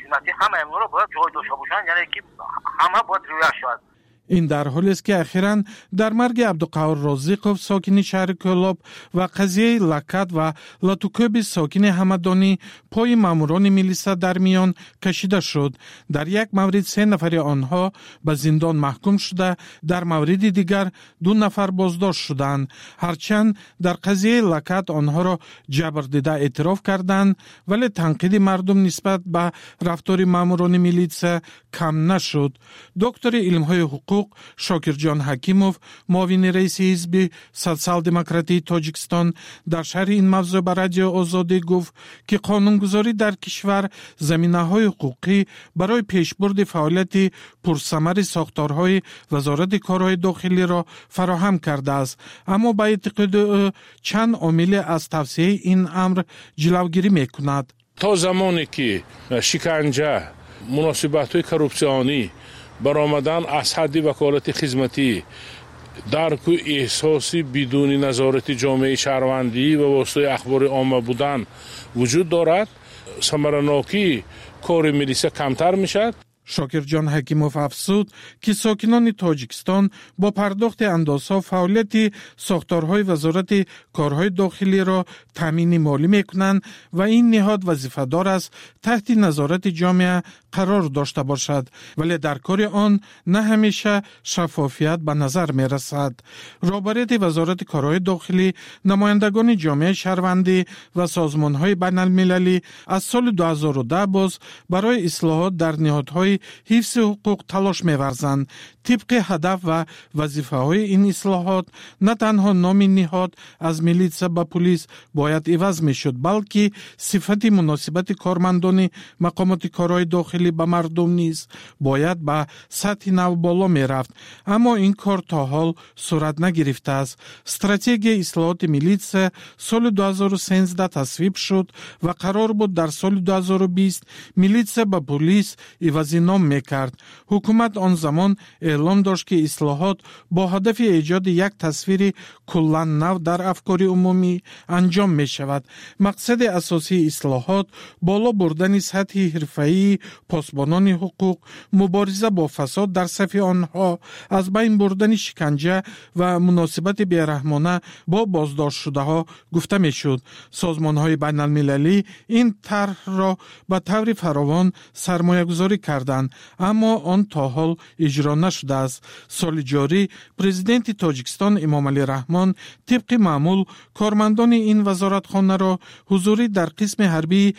خدمتی همه امنا رو باید جای داشته باشن، یعنی که همه باید رعایت شود. این در حالی است که اخیراً در مرگ عبدالقهار رازیقوف ساکن شهر کولاب و قضیه لکت و لاتوکوب ساکن همدانی پای ماموران میلیسا در میان کشیده شد. در یک مورد 3 نفر آنها به زندان محکوم شده، در مورد دیگر 2 نفر بازداشت شدند. هرچند در قضیه لکت آنها را جبر دیده اعتراف کردند، ولی تنقید مردم نسبت به رفتار ماموران میلیسا کم نشد. دکتر علم‌های حقوق شاکرجان حکیموف، معاون رئیس حزب سوسیال دموکراتی تاجیکستان، در شرح این موضوع به رادیو آزادی گفت که قانونگذاری در کشور زمینه‌های حقوقی برای پیشبرد فعالیت پرثمر ساختارهای وزارت کارهای داخلی را فراهم کرده است، اما با اعتقاد او چند عامل از توسعه این امر جلوگیری می‌کند. تا زمانی که شکنجه، مناسبت‌های کورپسیونی برآمدن از حد وکالت خدمتی، درک و احساسی بدون نظارت جامعه شهروندی و واسطه اخبار عامه بودن وجود دارد، ثمره‌ناکی کار میلیسا کمتر میشد. شاکرجان حکیموف افزود که ساکنان تاجیکستان با پرداخت اندازها فعالیت ساختارهای وزارت کارهای داخلی را تامین مالی میکنند و این نهاد وظیفه‌دار است تحت نظارت جامعه قرار داشته باشد، ولی در کار آن نه همیشه شفافیت به نظر می رسد. رهبریت وزارت کارهای داخلی، نمایندگان جامعه شهروندی و سازمان‌های بین‌المللی از سال 2010 باز برای اصلاحات در نهادهای حفظ حقوق تلاش می‌ورزند. طبق هدف و وظیفه‌های این اصلاحات نه تنها نام نهاد از میلیسا به پلیس باید عوض می‌شد، بلکه صفت مناسبت کارمندان مقامات کارهای داخلی به مردم نیز باید به سطح نو بالا می‌رفت، اما این کار تا حال صورت نگرفته است. استراتژی اصلاحات میلیسا سال 2013 تصویب شد و قرار بود در سال 2020 میلیسا به پلیس عوضی نام می‌کرد. حکومت آن زمان اعلام داشت که اصلاحات با هدف ایجاد یک تصویر کلاً نو در افکار عمومی انجام می شود. مقصد اساسی اصلاحات بالا بردن سطح حرفه‌ای پاسبانان حقوق، مبارزه با فساد در صف آنها، از بین بردن شکنجه و مناسبت بی‌رحمانه با بازداشت شده ها گفته می شد. سازمان های بین المللی این طرح را به طور فراوان سرمایه گذاری کردند، اما آن تا حال اجرا نشده است. سال جاری پرزیدنت تاجیکستان امام علی رحمان طبق معمول کارمندان این وزارتخانه را حضوری در قسم حربی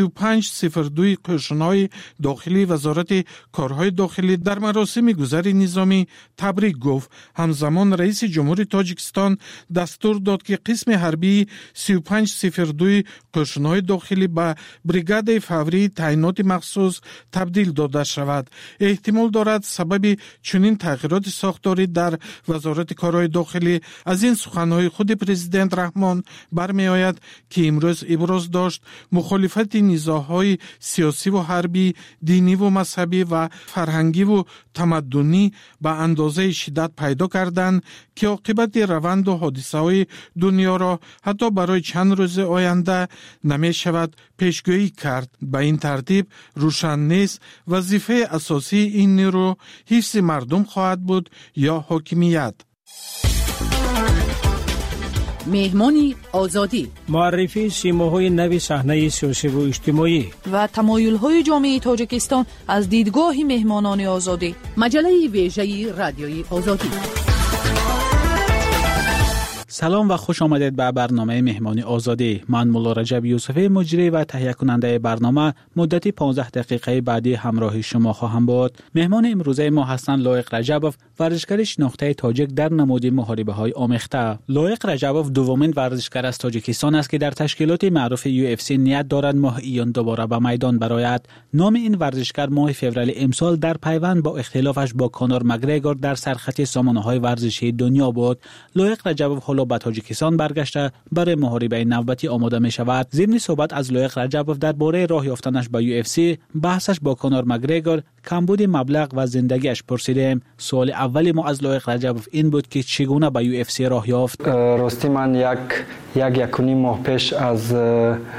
3502 قشن‌های داخلی وزارت کارهای داخلی در مراسم گذر نظامی تبریک گفت. همزمان رئیس جمهور تاجیکستان دستور داد که قسم حربی 3502 قشن‌های داخلی به بریگاد فوری تعیینات مخصوص تبدیل داده شود. احتمال دارد سبب چنین تغییرات ساختاری در وزارت کارهای داخلی از این سخنهای خود پرزیدنت رحمان برمی آید که امروز ابراز داشت مخالفت نزاعهای سیاسی و حربی، دینی و مذهبی و فرهنگی و تمدنی به اندازه شدت پیدا کردند که عاقبت روند و حادثه های دنیا را حتی برای چند روز آینده نمی شود پیشگویی کرد. به این ترتیب روشن نیست وظیفه اساسی این نیرو حفظ مردم خواهد بود یا حاکمیت. مهمانی آزادی، معرفی سیماهای نوی صحنه سیاسی و اجتماعی و تمایل‌های جامعه تاجیکستان از دیدگاه مهمانان آزادی. مجله ویژه رادیوی آزادی. سلام و خوش آمدید به برنامه مهمانی آزادی. من مولا رجب یوسفی مجری و تهیه کننده برنامه مدتی 15 دقیقه بعدی همراه شما خواهم بود. مهمان امروزه ما هستند لایق رجبوف، ورزشکار شناخته تاجیک در نماد محاربه‌های آمیخته. لایق رجبوف دومین ورزشکار از تاجیکستان است که در تشکیلات معروف UFC نیت دارد ماه ایون دوباره به میدان برآید. نام این ورزشکار ماه فوریه امسال در پیوند با اختلافش با کانور مگریگور در سرخط سامانه‌های ورزشی دنیا بود. لایق رجبوف حالا به تاجیکستان برگشته برای محاربه نوبتی آماده می شود. ضمن صحبت از لایق رجبوف درباره راه یافتنش به UFC، بحثش با کانور مگریگور، کمبود مبلغ و زندگیش پرسیدیم. سوال اولی ما از لایق رجبوف این بود که چگونه به UFC راه یافت. راستی من یک ماه پیش از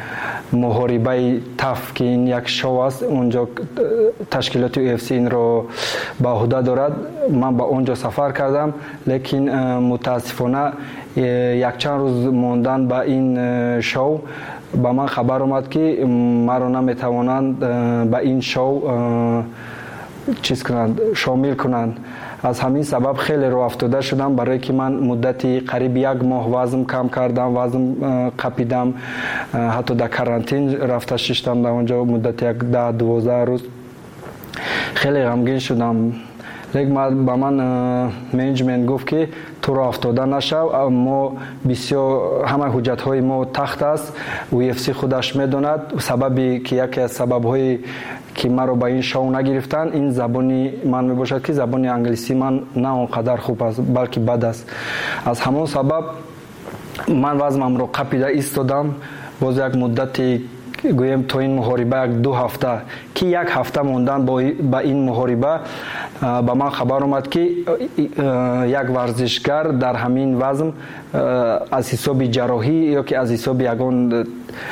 محاربه تف که این یک شو است اونجا تشکیلات UFC این رو به عهده دارد. من به اونجا سفر کردم لیکن متاسفانه یک چند روز موندن به این شو به من خبر اومد که مرا نمیتوانند به این شو چیز کنند شامل کنند. از همین سبب خیلی رو افتاده شدم برای که من مدتی قریب 1 ماه وزن کم کردم، وزن قپیدم، حتی در کرانتین رفته شدم در اونجا مدت 10-12 روز. خیلی غمگین شدم. لیکن با من منیجمنت گفت که تو را افتاده نشو، ما بسیار همه حجت های ما تخت است، UFC خودش میداند. سببی که یکی از سبب های که مرا با این شو نگرفتن این زبانی من میباشد که زبانی انگلیسی من نه اونقدر خوب است بلکه بد است. از همون سبب من وزنم رو قپیده ایستادم. باز یک مدتی گویم تو این محاربه 2 هفته که 1 هفته موندن با این محاربه با من خبر اومد که یک ورزشگر در همین وزن از حساب جراحی یا که از حساب یگان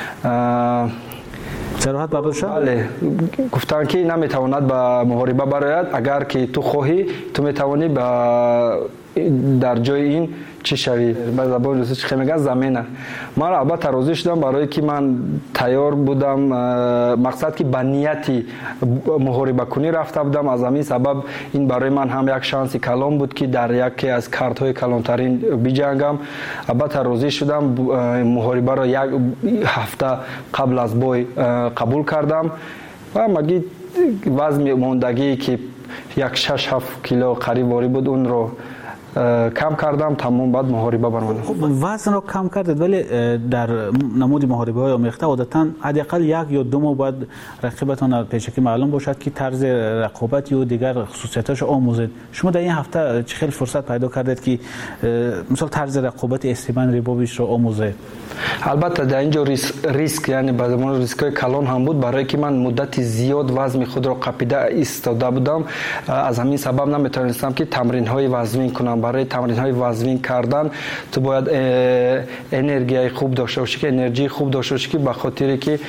جراحت برداشت؟ بله، گفتن که نمیتواند به محاربه براید. اگر که تو خواهی تو میتوانی در جای این چی شوی. به زبان روسی چی میگن زمینه. من البته راضی شدم برای که من تیار بودم، مقصد که به نیتی محاربه کنی رفته بودم. از همین سبب این برای من هم یک شانس کلان بود که در یکی از کارت های کلانترین بجنگم. البته راضی شدم. محاربه را 1 هفته قبل از بای قبول کردم و مگی وزن موندگی که 6-7 کیلو قریب واری بود اون رو کم کردم. تمام بعد محاربه برمانم. وزن رو کم کردید ولی در نمود محاربه های آمیخته عادتاً حداقل 1 یا 2 ماه بعد رقیبتان پیشکی معلوم باشد که طرز رقابت یا دیگر خصوصیتاش آموزید. شما در این هفته چه خیلی فرصت پیدا کردید که مثلا طرز رقابت استیون ریبوویچ رو آموزید؟ البته در اینجا ریسک یعنی به زمان ریسکای کلان هم بود برای که من مدت زیاد وزن خود را قپیده ایستاده بودم. از همین سبب نمیتونستم که تمرین های وزنی کنم. برای تمرین های وزنی کردن تو باید انرژی خوب داشته باشی که انرژی خوب داشته باشی که به خاطر که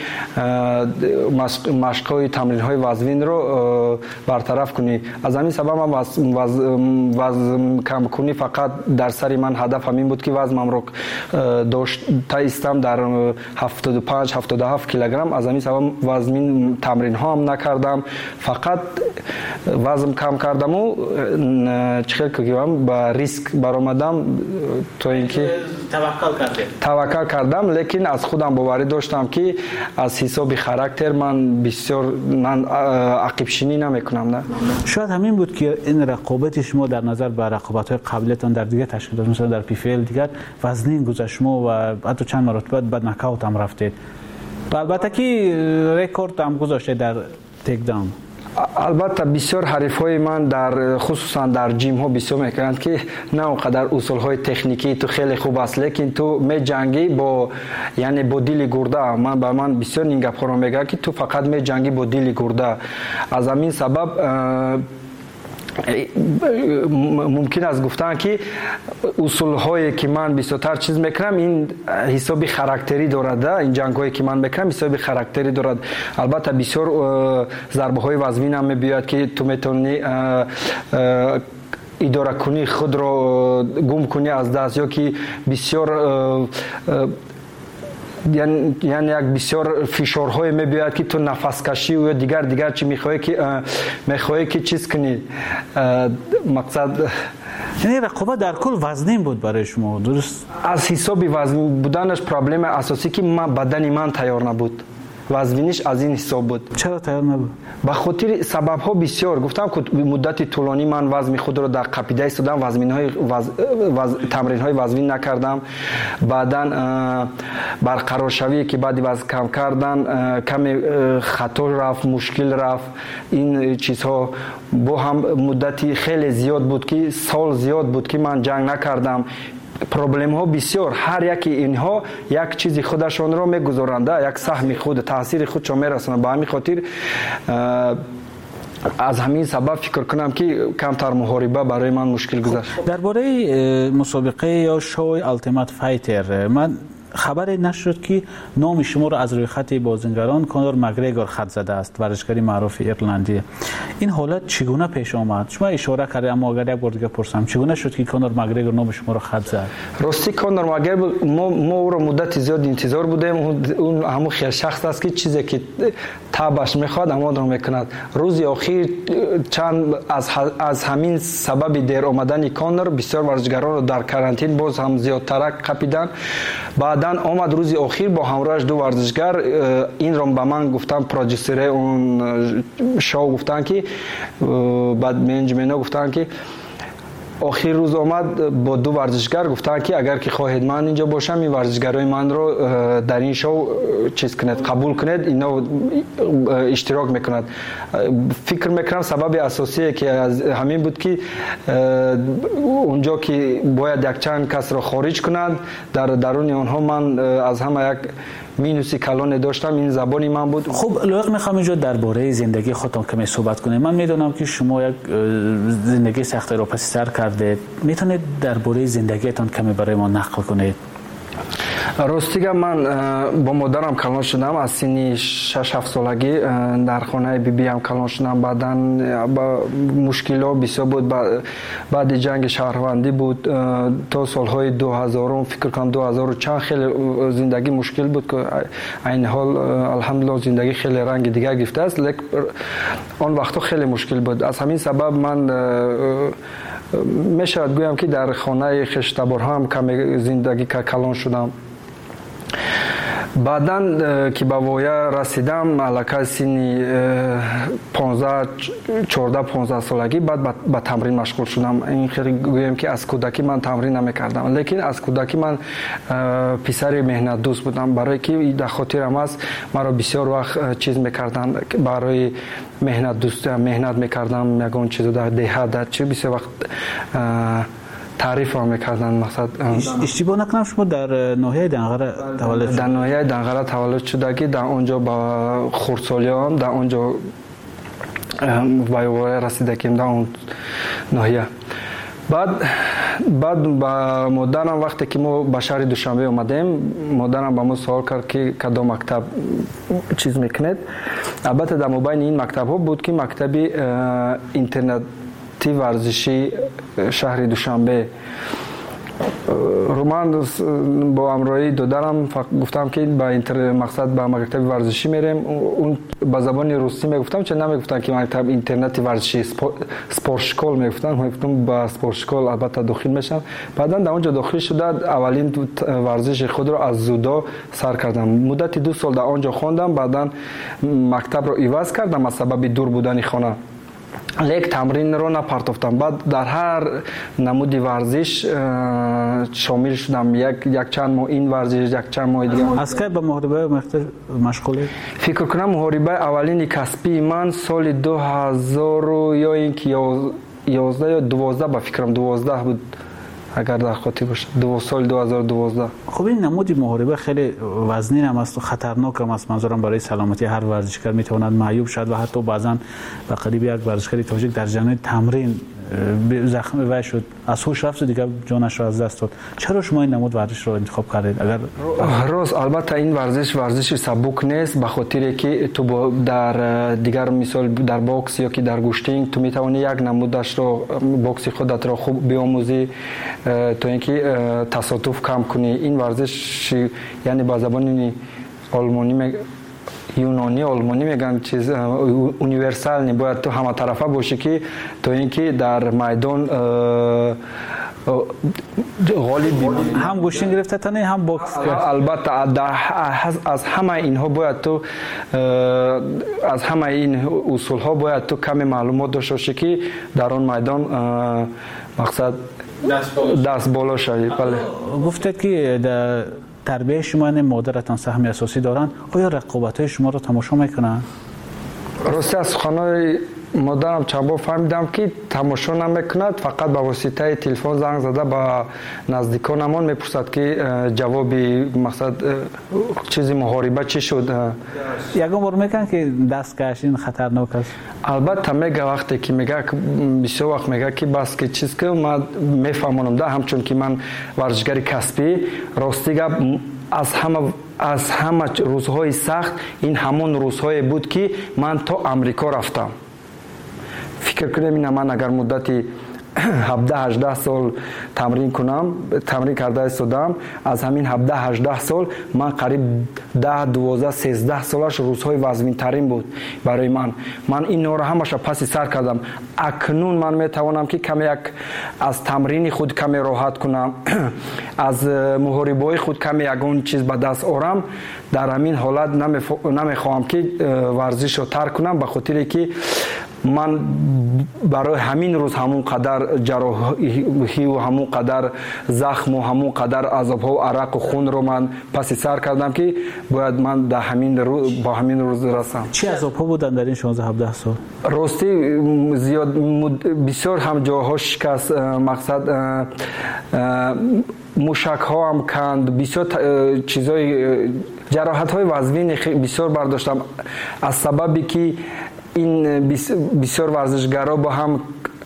مشق های تمرین های وزنی رو برطرف کنی. از همین سبب من وزن کم کنی فقط در سری من هدف همین بود که وزنم رو داشت ایستم در 75-77 کیلوگرم. از همین سبب وزن تمرین ها هم نکردم، فقط وزن کم کردم و چخیل که با ریسک برآمدم تا اینکه توکل کردم. لیکن از خودم باوری داشتم که از حساب خاراکتر من بسیار عقب شینی نمیکنم. نه شاید همین بود که این رقابت شما در نظر به رقابت های قبلیتان در دیگه تشکیلات مثلا در PFL دیگر وزنین گذشت شما و حتی چند مرتبه بعد نکاوت هم رفتید. البته که رکورد هم گذاشته در تیک داون. البته بسیار حریفای من در خصوصا در جیم ها بسیار میکنند که نه اونقدر اصول های تکنیکی تو خیلی خوب است لیکن تو می جنگی با یعنی با دیل گرده. من بسیار این گپ ها میگم که تو فقط می جنگی با دیل گرده. از همین سبب ممکن است گفتن که اصول هایی که من بسیارتر چیز میکنم این حسابی خاراکتری دارد. این جنگ هایی که من میکنم حسابی خاراکتری دارد. البته بسیار ضربه های وزنی هم میبیاد که تو میتونی اداره کنی خود رو گم کنی از دست یا که بسیار یعنی یک بسیار فشارهای میبیاد که تو نفس کشی و دیگر چی میخوای که چیز کنی. مقصد یعنی رقابت در کل وزنین بود برای شما درست؟ از حساب وزن بودنش پرابلم اساسی که بدن من تیار نبود. وزنش از این حساب بود. چرا تیار نبود؟ به خاطر سبب ها بسیار. گفتم که مدت طولانی من وزن خود را در قپیده ایستادم، تمرین های وزنی نکردم. بعداً برقرار شوی که بعد وزن کم کردن کمی خطر رفت، مشکل رفت. این چیزها با هم مدتی خیلی زیاد بود که سال زیاد بود که من جنگ نکردم. پروبلم ها بسیار. هر یکی اینها یک چیزی خودشون رو میگذارند، یک سهم خود تاثیر خودشو میرسونند. به همین خاطر از همین سبب فکر کنم که کمتر محاربه برای من مشکل گذشت. درباره مسابقه یا شو التیمت فایتر من خبر نشد که نام شما را از روی خط بازیگران کانور مگریگور خط زده است، ورزشکاری معروف ایرلندی. این حالت چگونه پیش آمد؟ شما اشاره کردید اما اگر یک بار دیگه پرسم چگونه شد که کانور مگریگور نام شما را خط زد؟ راستی کانور مگریگور ما او را مدت زیاد انتظار بودیم. اون همون خیلی شخص است که چیزی که تابش میخواد اما رو میکند. روز اخیر چند از همین سبب دیر آمدن کانور بسیار ورزشکاران رو در کرانتین باز هم زیادتر قپیدن. بعداً آمد روز اخیر با همراهش دو ورزشکار این رو به من گفتن، پرودوسر اون شو گفتن که بعد منیجمنت گفتن که آخر روز آمد با دو ورزشکار گفتن که اگر که خواهید من اینجا باشم این ورزشکارای من رو در این شو چیز کنید، قبول کنید، اینا اشتراک میکند. فکر میکنم سبب اساسی که از همین بود که اونجا که باید یک چند کس رو خارج کنند در درون آنها من از همه یک مینوسی کلان داشتم، این زبانی من بود. خب لایق میخوام اینجا درباره زندگی خودتان کمی صحبت کنیم. من میدونم که شما یک زندگی سخت رو پس سر کرده، میتونید درباره زندگیتان کمی برای ما نقل کنید؟ راستیگه من با مادرم کلان شدم از سن 6-7 سالگی در خانه بی هم کلان شدم. بعداً با مشکلات بسیار بود. بعد جنگ شهروندی بود تا سالهای 2000 فکر کنم 2000 چند خیلی زندگی مشکل بود که این حال الحمدلله زندگی خیلی رنگ دیگر گرفته است، لیکن آن وقتا خیلی مشکل بود. از همین سبب من میشود گویم که در خانه خشتبار هم کمی زندگی کلان شدم. بعداً که به وایه رسیدم علاقه سنی 14-15 سالگی بعد به تمرین مشغول شدم. این خیلی گویم که از کودکی من تمرین نمیکردم، لیکن از کودکی من پسر مهنت دوست بودم، برای که در خاطرم است مرا بسیار وقت چیز میکردن برای مهنت دوست مهنت میکردم، یگان چیزو در دهات چه بسیار وقت تعریف هم میکردن. مقصد اشتباه نکنم شما در ناحیه دنغره تولد شد؟ در ناحیه دنغره تولد شده که در اونجا با خردسالیام در اونجا وایوای رسیدگیم در اون ناحیه. بعد با مادرم وقتی که ما به شهر دوشنبه اومدیم مادرم با ما سوال کرد که کدام مکتب چیز میکنید. البته در مابین این مکتب ها بود که مکتب اینترنتی ورزشی شهر دوشنبه رومان با همراهی دادرم گفتم که با مقصد به مکتب ورزشی میریم. اون با زبان روسی میگفتم، چه نمیگفتن که مکتب اینترنتی ورزشی سپورت شکول میگفتن، من گفتم با سپورت شکول البته داخل میشم. بعدا در اونجا داخل شده اولین ورزش خود رو از زودو سر کردم. مدت 2 سال در اونجا خواندم، بعدا مکتب رو عوض کردم از سبب دور بودن خانه، لیک تمرین رو نپرتافتم. بعد در هر نمود ورزش شامل شدم، یک چند ماه این ورزش، یک چند ماه دیگه. از که به محاربه مشغولی؟ فکر کنم محاربه اولین کسبی من سال 2000 یا اینکه 11 یا 12 با فکرم 12 بود اگر در خاطر باشه، سال 2012. خب این نمود محاربه خیلی وزنین هم است و خطرناک هم است. منظورم برای سلامتی هر ورزشکار میتواند معیوب شد و حتی بعضا به قریب یک ورزشکار تاجیک در جریان تمرین زخمی وای شد، از هوش رفت و دیگه جانش را از دست داد. چرا شما این نمود ورزش رو انتخاب کردید؟ اگر راست البته این ورزش سبک نیست، به خاطر که تو در دیگر مثال در باکس یا که در گوشتینگ تو میتونی یک نمودش رو باکس خودت رو خوب بیاموزی تا اینکه تصادف کم کنی. این ورزش یعنی با زبان آلمانی یونانی آلمانی میگن چیز اونیورسال نی، باید تو همه طرفه باشی که تو اینکه در میدان غالب ببینی. هم گوشین گرفته تنه هم باکس. البته از همه اینها باید تو از همه این اصول ها باید تو کمی معلومات داشته باشی که در اون میدان مقصد دست بالا شوی. بله گفتید که در تربیت شما مادرتان سهم اساسی دارن، آیا رقابت‌های شما رو تماشا میکنن؟ راستی از خانه مادرم چند بار فهمیدم که تماشا نمیکند، فقط به واسطه تلفن زنگ زده با نزدیکانمان میپرسد که جواب مقصد چیزی محاربه چی شد. یگان بار میگن که دست کشین خطرناک است. البته میگه وقتی که میگه بسیار وقت میگه که بس که چیز که من میفهمونم ده، همچون که من ورزشکار کسبی راستی گپ از همه روزهای سخت این همون روزهای بود که من تا امریکا رفتم. فکر کنم من اگر مدتی 17-18 سال تمرین کرده استادم، از همین 17-18 سال من قریب 10-12-13 سالش روزهای وزمین ترین بود برای من این نور همش پس سر کردم. اکنون من میتوانم که کمی از تمرین خود کمی راحت کنم، از محاربای خود کمی یگون چیز به دست آورم. در همین حالت نمیخواهم که ورزش رو ترک کنم، به خاطر که من برای همین روز همون قدر جراحی و همون قدر زخم و همون قدر عذاب‌ها و عرق و خون رو من پس سر کردم که باید من با همین روز رسم. چه عذاب‌ها بودن در این 16-17 سال؟ راستی زیاد بسیار هم جاها شکست، مقصد موشک ها هم کند، بسیار چیزای جراحت های وزمین بسیار برداشتم، از سببی که این بسیار ورزشگرا با هم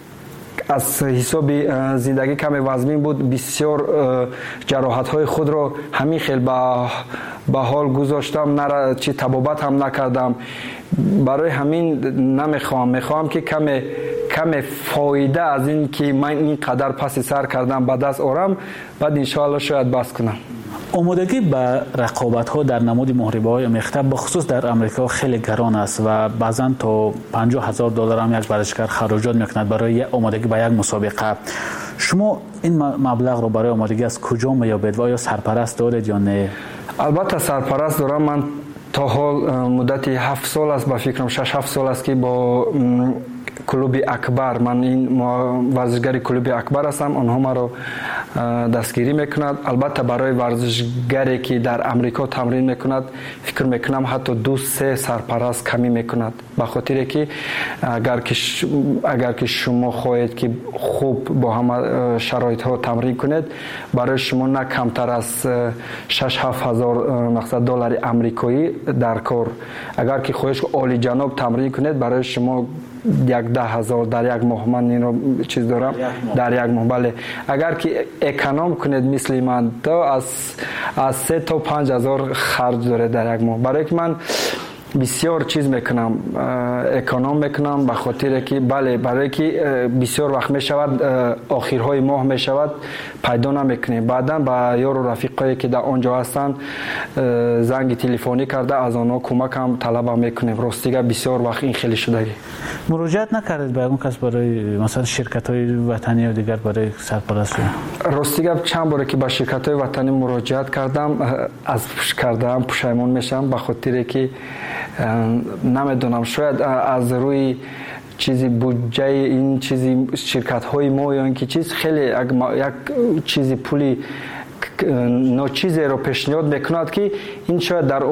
از حساب زندگی کم وزمین بود، بسیار جراحت های خود را همین خیلی به حال گذاشتم، چی طبابت هم نکردم. برای همین میخوام که کم فایده از این که من این قدر پس سر کردم به دست آورم، بعد انشاءالله شاید بس کنم. آمادگی به رقابت ها در نمود محاربه های آمیخته بخصوص در امریکا خیلی گران است و بعضا تا $50,000 هم یک ورزشکار خراجات میکند برای آمادگی به یک مسابقه. شما این مبلغ رو برای آمادگی از کجا میابید و آیا سرپرست دارید یا نه؟ البته سرپرست دارم. من تا حال مدتی 7 سال است، با فکرم 6-7 سال است که با کلوب اکبر، من این ورزشگری کلوب اکبر هستم، آنها ما رو دستگیری میکند. البته برای ورزشگری که در امریکا تمرین میکند فکر میکنم حتی 2-3 سرپرست کمی میکند، به خاطر که اگر که شما خواهید که خوب با همه شرایط ها تمرین کنید، برای شما نه کمتر از $6,000-7,000 مقصد دلار آمریکایی در کار. اگر که خواهید عالی جناب تمرین کنید، برای شما 10,000 در یک ماه، من این رو چیز دارم در یک ماه. بله اگر که اکانوم کنید مثل من، تو از 3 تا 5,000 خرج داره در یک ماه. برای که من بسیار چیز میکنم، اکانوم میکنم، به خاطر که بله برای که بسیار وقت میشود آخرهای ماه میشود پیدا نمیکنیم. بعدا با یار و رفیقایی که در آنجا هستن زنگ تلفنی کرده از آنها کمک هم طلب میکنیم. راستیگه بسیار وقت این خیلی شدگی. مراجعت نکردید به اون کس برای مثلا شرکت های وطنی و دیگر برای سرپرست؟ راستیگه چند باره که با شرکت های وطنی مراجعت کردم، پشیمون میشم، به خاطر که نمیدونم شاید از روی چیزی بودجه این چیزی شرکت های ما یا اینکه چیز خیلی یک چیزی پولی چیزی رو پیشنهاد میکند که این شاید در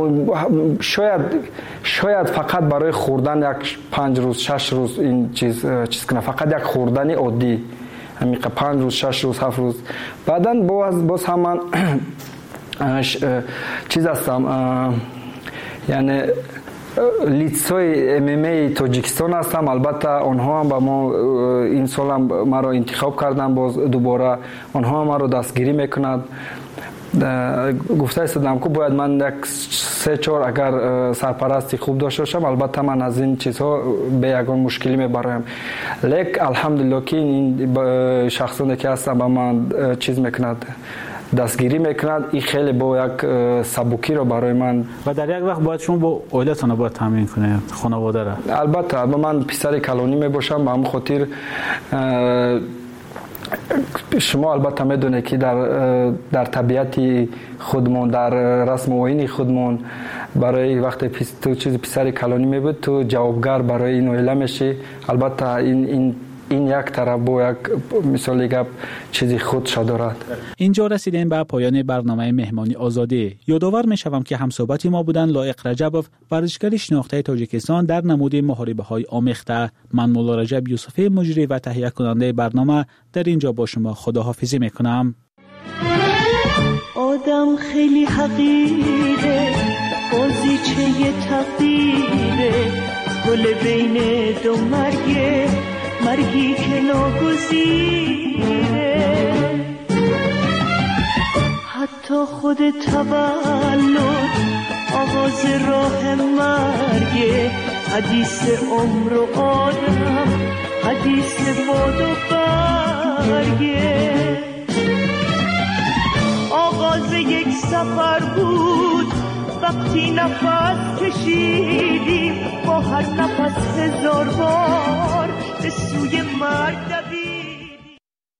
شاید فقط برای خوردن یک 5 روز 6 روز این چیز کنه، فقط یک خوردن عادی همین 5 روز 6 روز 7 روز. بعداً باز هم من چیز هستم، یعنی لیتسای MMA تاجیکستان هستم. البته آنها هم با ما این سال هم ما را انتخاب کردن، باز دوباره آنها ما را دستگیری میکند. گفته استادم که باید من یک 3-4 اگر سرپرستی خوب داشته باشم، البته من از این چیزها به یگان مشکلی میبرایم. لیک الحمدلله که این شخصانی که هستم با من چیز میکند، دستگیری میکند، این خیلی با یک سبکی رو برای من. و در یک وقت باید شما با عائلتون باید تامین کنید خانواده را؟ البته من پسر کلانی میباشم، به همون خاطر شما البته میدونید که در طبیعت خودمون، در رسم و آیین خودمون، برای وقتی تو چیز پسر کلانی میبود تو جوابگر برای این عائله میشی. البته این یک طرف با یک مثال گپ چیزی خودش دارد. اینجا رسیدیم به پایان برنامه مهمانی آزادی. یادآور میشوم که همصحبت ما بودند لایق رجبوف، ورزشکار شناخته تاجیکستان در نمود محاربه های آمیخته. من مولا رجب یوسفی، مجری و تهیه کننده برنامه، در اینجا با شما خداحافظی میکنم. آدم خیلی حقیره، بازیچه تقدیره، گل بین دو مرگی که ناگزیره. حتی خود تولد آغاز راه مرگ، حدیث عمر و آدم، حدیث باد و برگه. آغاز یک سفر بود وقتی نفس کشیدیم، با هر نفس 1000 بار به سوی مرگ دویدیم.